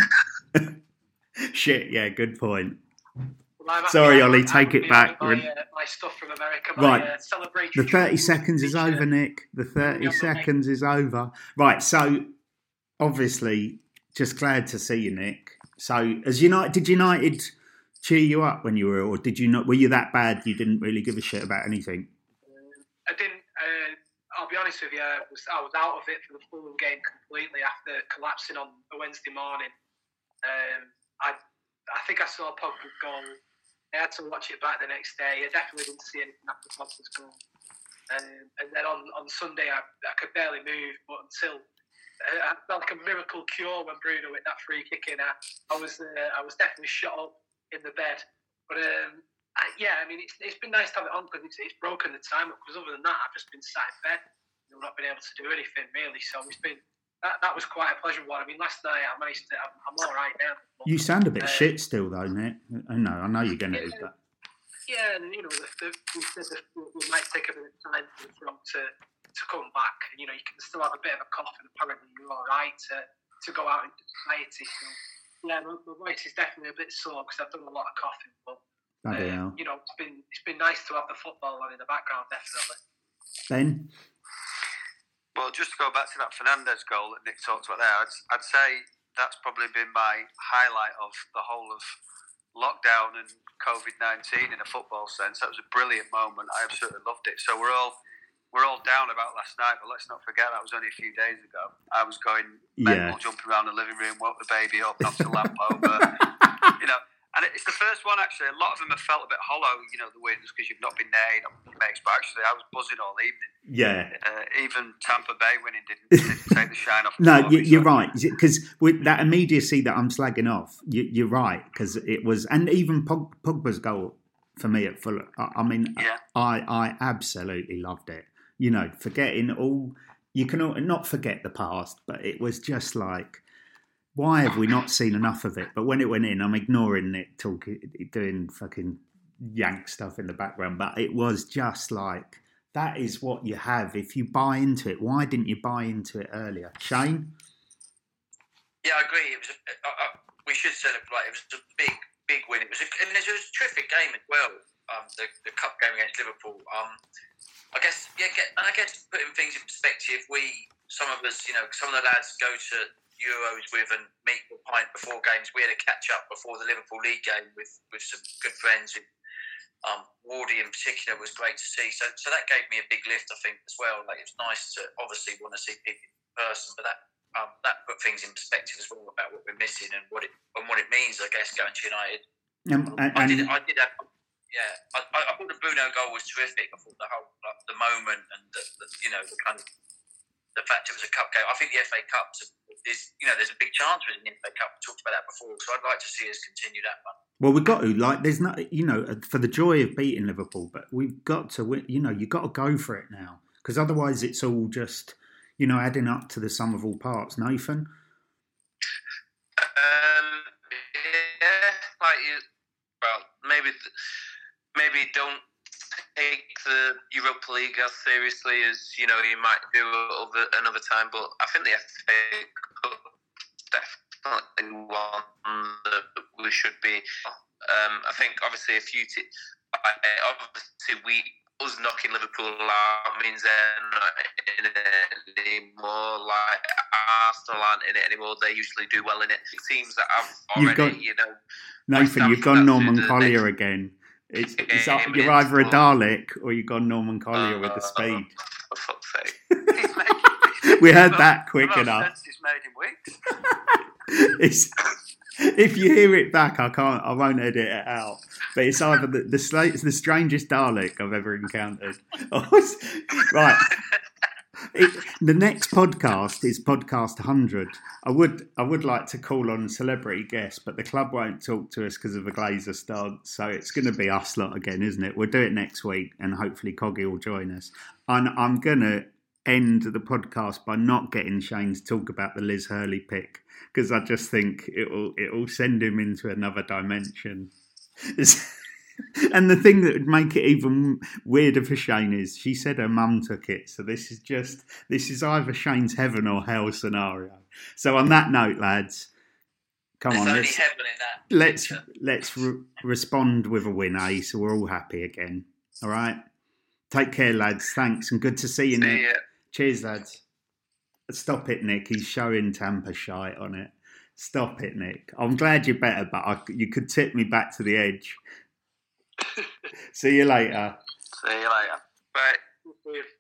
Speaker 2: Shit, yeah, good point.
Speaker 3: Well, I'm-
Speaker 2: Sorry,
Speaker 3: I'm-
Speaker 2: Ollie,
Speaker 3: I'm
Speaker 2: take it
Speaker 3: happy
Speaker 2: back.
Speaker 3: about My, uh, my stuff from America, my
Speaker 2: Right.
Speaker 3: uh, celebratory.
Speaker 2: The thirty
Speaker 3: trophy
Speaker 2: seconds is
Speaker 3: feature.
Speaker 2: over, Nick. The thirty
Speaker 3: Yeah, okay.
Speaker 2: seconds is over. Right, so obviously, just glad to see you, Nick. So, as United, did United cheer you up when you were, or did you not? Were you that bad you didn't really give a shit about anything?
Speaker 3: I didn't. Uh, I'll be honest with you. I was, I was out of it for the Fulham game completely after collapsing on a Wednesday morning. Um, I, I think I saw Pogba's goal. I had to watch it back the next day. I definitely didn't see anything after Pogba's goal. Um, and then on, on Sunday, I, I could barely move. But until uh, I felt like a miracle cure when Bruno hit that free kick in. I, I was, uh, I was definitely shot up in the bed. But um, I, yeah, I mean, it's, it's been nice to have it on because it's, it's broken the time up. Because other than that, I've just been sat in bed, and not been able to do anything really. So it's been that, that was quite a pleasant one. I mean, last night I managed to. I'm, I'm all right now. But,
Speaker 2: You sound a bit
Speaker 3: uh,
Speaker 2: shit still, though, Nick. I know, I know you're going to,
Speaker 3: Yeah.
Speaker 2: but
Speaker 3: Yeah, and you know, the, the, we said that we might take a bit of time for the front to, to come back. And, you know, you can still have a bit of a cough, and apparently you're all right to, to go out into society. So, yeah, my, my voice is definitely a bit sore because I've done a lot of coughing. But
Speaker 2: bloody
Speaker 3: uh,
Speaker 2: hell.
Speaker 3: you know, it's been it's been nice to have the football on in the background, definitely.
Speaker 2: Ben?
Speaker 8: Well, just to go back to that Fernandes goal that Nick talked about there, I'd, I'd say that's probably been my highlight of the whole of lockdown and COVID nineteen in a football sense. That was a brilliant moment. I absolutely loved it. So we're all we're all down about last night, but let's not forget that was only a few days ago. I was going mental,
Speaker 2: Yeah.
Speaker 8: jumping around the living room, woke the baby up, knocked a lamp over. You know, and it's the first one actually. A lot of them have felt a bit hollow, you know, the wins because you've not been there, you know, mates. But actually, I was buzzing all evening.
Speaker 2: Yeah.
Speaker 8: Uh, even Tampa Bay winning didn't, didn't take the shine off. The
Speaker 2: No, you,
Speaker 8: trophy,
Speaker 2: you're
Speaker 8: so-
Speaker 2: right. Because with that immediacy that I'm slagging off, you, you're right. Because it was, and even Pog, Pogba's goal for me at Fulham. I, I mean,
Speaker 8: Yeah.
Speaker 2: I I absolutely loved it. You know, forgetting all, you can all, not forget the past, but it was just like, why have we not seen enough of it? But when it went in, I'm ignoring it, talking, doing fucking yank stuff in the background. But it was just like, that is what you have if you buy into it. Why didn't you buy into it earlier? Shane?
Speaker 7: Yeah, I agree. It was. A, I, I, we should celebrate. It was a big, big win. It was, a, and it was a terrific game as well. Um, the, the cup game against Liverpool. Um, I guess, yeah. Get, and I guess putting things in perspective, we, some of us, you know, some of the lads go to Euros with and meet for a pint before games. We had a catch up before the Liverpool League game with, with some good friends. Um, Wardy in particular was great to see. So, so that gave me a big lift, I think, as well. Like, it's nice to obviously want to see people in person, but that um, that put things in perspective as well about what we're missing and what it and what it means, I guess, going to United.
Speaker 2: Um, and,
Speaker 7: I did,
Speaker 2: and-
Speaker 7: I did have, yeah. I, I I thought the Bruno goal was terrific. I thought the whole, like, the moment and the, the, you know, the kind of the fact it was a cup game. I think the F A Cup is, you know, there's a big chance with the F A Cup. We talked about that before, so I'd like to see us continue that one.
Speaker 2: Well, we've got to, like, there's not, you know, for the joy of beating Liverpool, but we've got to, win, you know, you've got to go for it now. Because otherwise it's all just, you know, adding up to the sum of all parts. Nathan?
Speaker 4: Um, yeah, like you. Well, maybe, maybe don't take the Europa League as seriously as you know you might do over another time. But I think the F A Cup definitely one that we should be. Um, I think obviously a few. T- obviously we. Us knocking Liverpool out means they're not in it anymore. Like Arsenal aren't in it anymore. They usually do well in it. Teams that have already,
Speaker 2: You've got-
Speaker 4: you know.
Speaker 2: Nathan, you've gone Norman Collier again. It's, it's
Speaker 4: game
Speaker 2: you're either a
Speaker 4: is-
Speaker 2: Dalek or you've gone Norman Collier with the speed.
Speaker 4: For fuck's sake.
Speaker 8: He's making-
Speaker 2: We heard that quick
Speaker 8: the most
Speaker 2: enough.
Speaker 8: sense he's made in weeks.
Speaker 2: It's, if you hear it back, I can't. I won't edit it out. But it's either the the, sla- it's the strangest Dalek I've ever encountered. Or it's- right. It, the next podcast is podcast one hundred. I would I would like to call on celebrity guests, but the club won't talk to us because of the Glazer stance. So it's going to be us lot again, isn't it? We'll do it next week, and hopefully Coggy will join us. And I'm going to end the podcast by not getting Shane to talk about the Liz Hurley pick, because I just think it will it will send him into another dimension. And the thing that would make it even weirder for Shane is she said her mum took it. So this is just, this is either Shane's heaven or hell scenario. So on that note, lads, come
Speaker 7: There's
Speaker 2: on,
Speaker 7: only
Speaker 2: let's
Speaker 7: heaven in that.
Speaker 2: let's, let's re- respond with a win, eh? So we're all happy again. All right? Take care, lads. Thanks. And good to see you,
Speaker 7: See
Speaker 2: Nick.
Speaker 7: ya.
Speaker 2: Cheers, lads. Stop it, Nick. He's showing Tampa shite on it. Stop it, Nick. I'm glad you're better, but I, you could tip me back to the edge. See you later.
Speaker 8: See you later.
Speaker 7: Right.